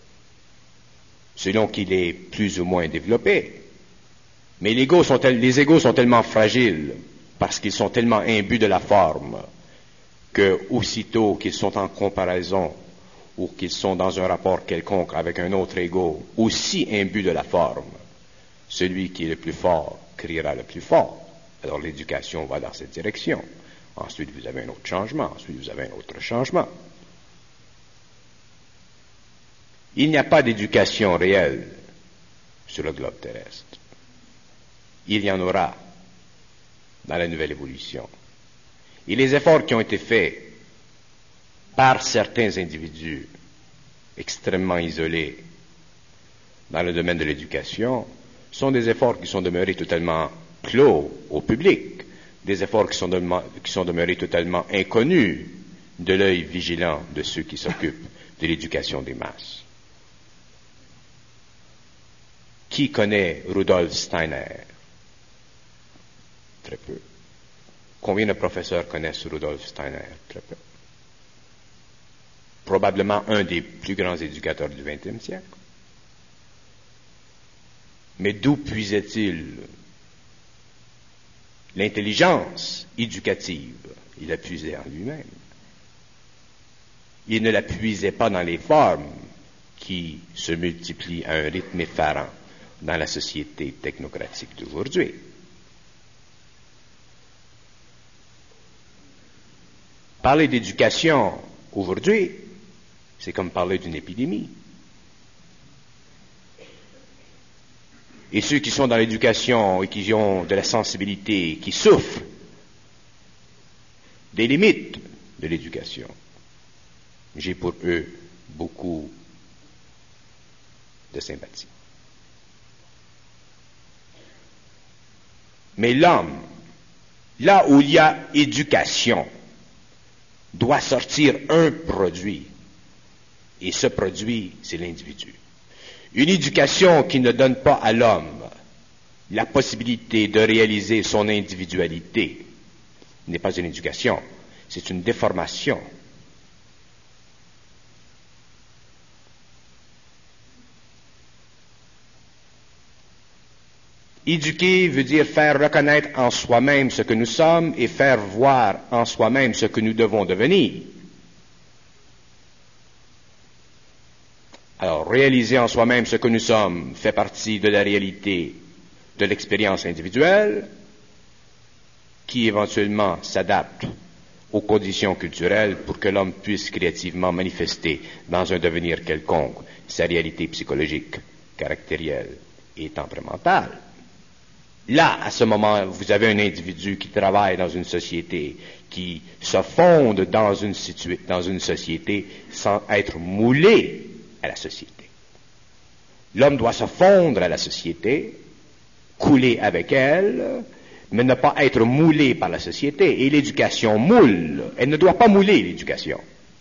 selon qu'il est plus ou moins développé. Mais les égos sont tellement fragiles, parce qu'ils sont tellement imbus de la forme, que aussitôt qu'ils sont en comparaison ou qu'ils sont dans un rapport quelconque avec un autre ego aussi imbu de la forme, celui qui est le plus fort criera le plus fort. Alors l'éducation va dans cette direction. Ensuite, vous avez un autre changement. Ensuite, vous avez un autre changement. Il n'y a pas d'éducation réelle sur le globe terrestre. Il y en aura dans la nouvelle évolution. Et les efforts qui ont été faits par certains individus extrêmement isolés dans le domaine de l'éducation sont des efforts qui sont demeurés totalement clos au public, des efforts qui sont demeurés totalement inconnus de l'œil vigilant de ceux qui s'occupent de l'éducation des masses. Qui connaît Rudolf Steiner? Très peu. Combien de professeurs connaissent Rudolf Steiner? Très peu. Probablement un des plus grands éducateurs du XXe siècle. Mais d'où puisait-il l'intelligence éducative? Il la puisait en lui-même. Il ne la puisait pas dans les formes qui se multiplient à un rythme effarant dans la société technocratique d'aujourd'hui. Parler d'éducation aujourd'hui, c'est comme parler d'une épidémie. Et ceux qui sont dans l'éducation et qui ont de la sensibilité, qui souffrent des limites de l'éducation, j'ai pour eux beaucoup de sympathie. Mais l'homme, là où il y a éducation, doit sortir un produit. Et ce produit, c'est l'individu. Une éducation qui ne donne pas à l'homme la possibilité de réaliser son individualité n'est pas une éducation, c'est une déformation. Éduquer veut dire faire reconnaître en soi-même ce que nous sommes et faire voir en soi-même ce que nous devons devenir. Alors, réaliser en soi-même ce que nous sommes fait partie de la réalité de l'expérience individuelle qui éventuellement s'adapte aux conditions culturelles pour que l'homme puisse créativement manifester dans un devenir quelconque sa réalité psychologique, caractérielle et tempéramentale. Là, à ce moment, vous avez un individu qui travaille dans une société, qui se fonde dans une société sans être moulé à la société. L'homme doit se fondre à la société, couler avec elle, mais ne pas être moulé par la société. Et l'éducation moule. Elle ne doit pas mouler, l'éducation.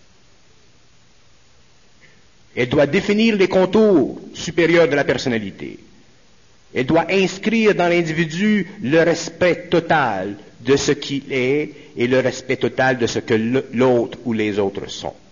Elle doit définir les contours supérieurs de la personnalité. Elle doit inscrire dans l'individu le respect total de ce qu'il est et le respect total de ce que l'autre ou les autres sont.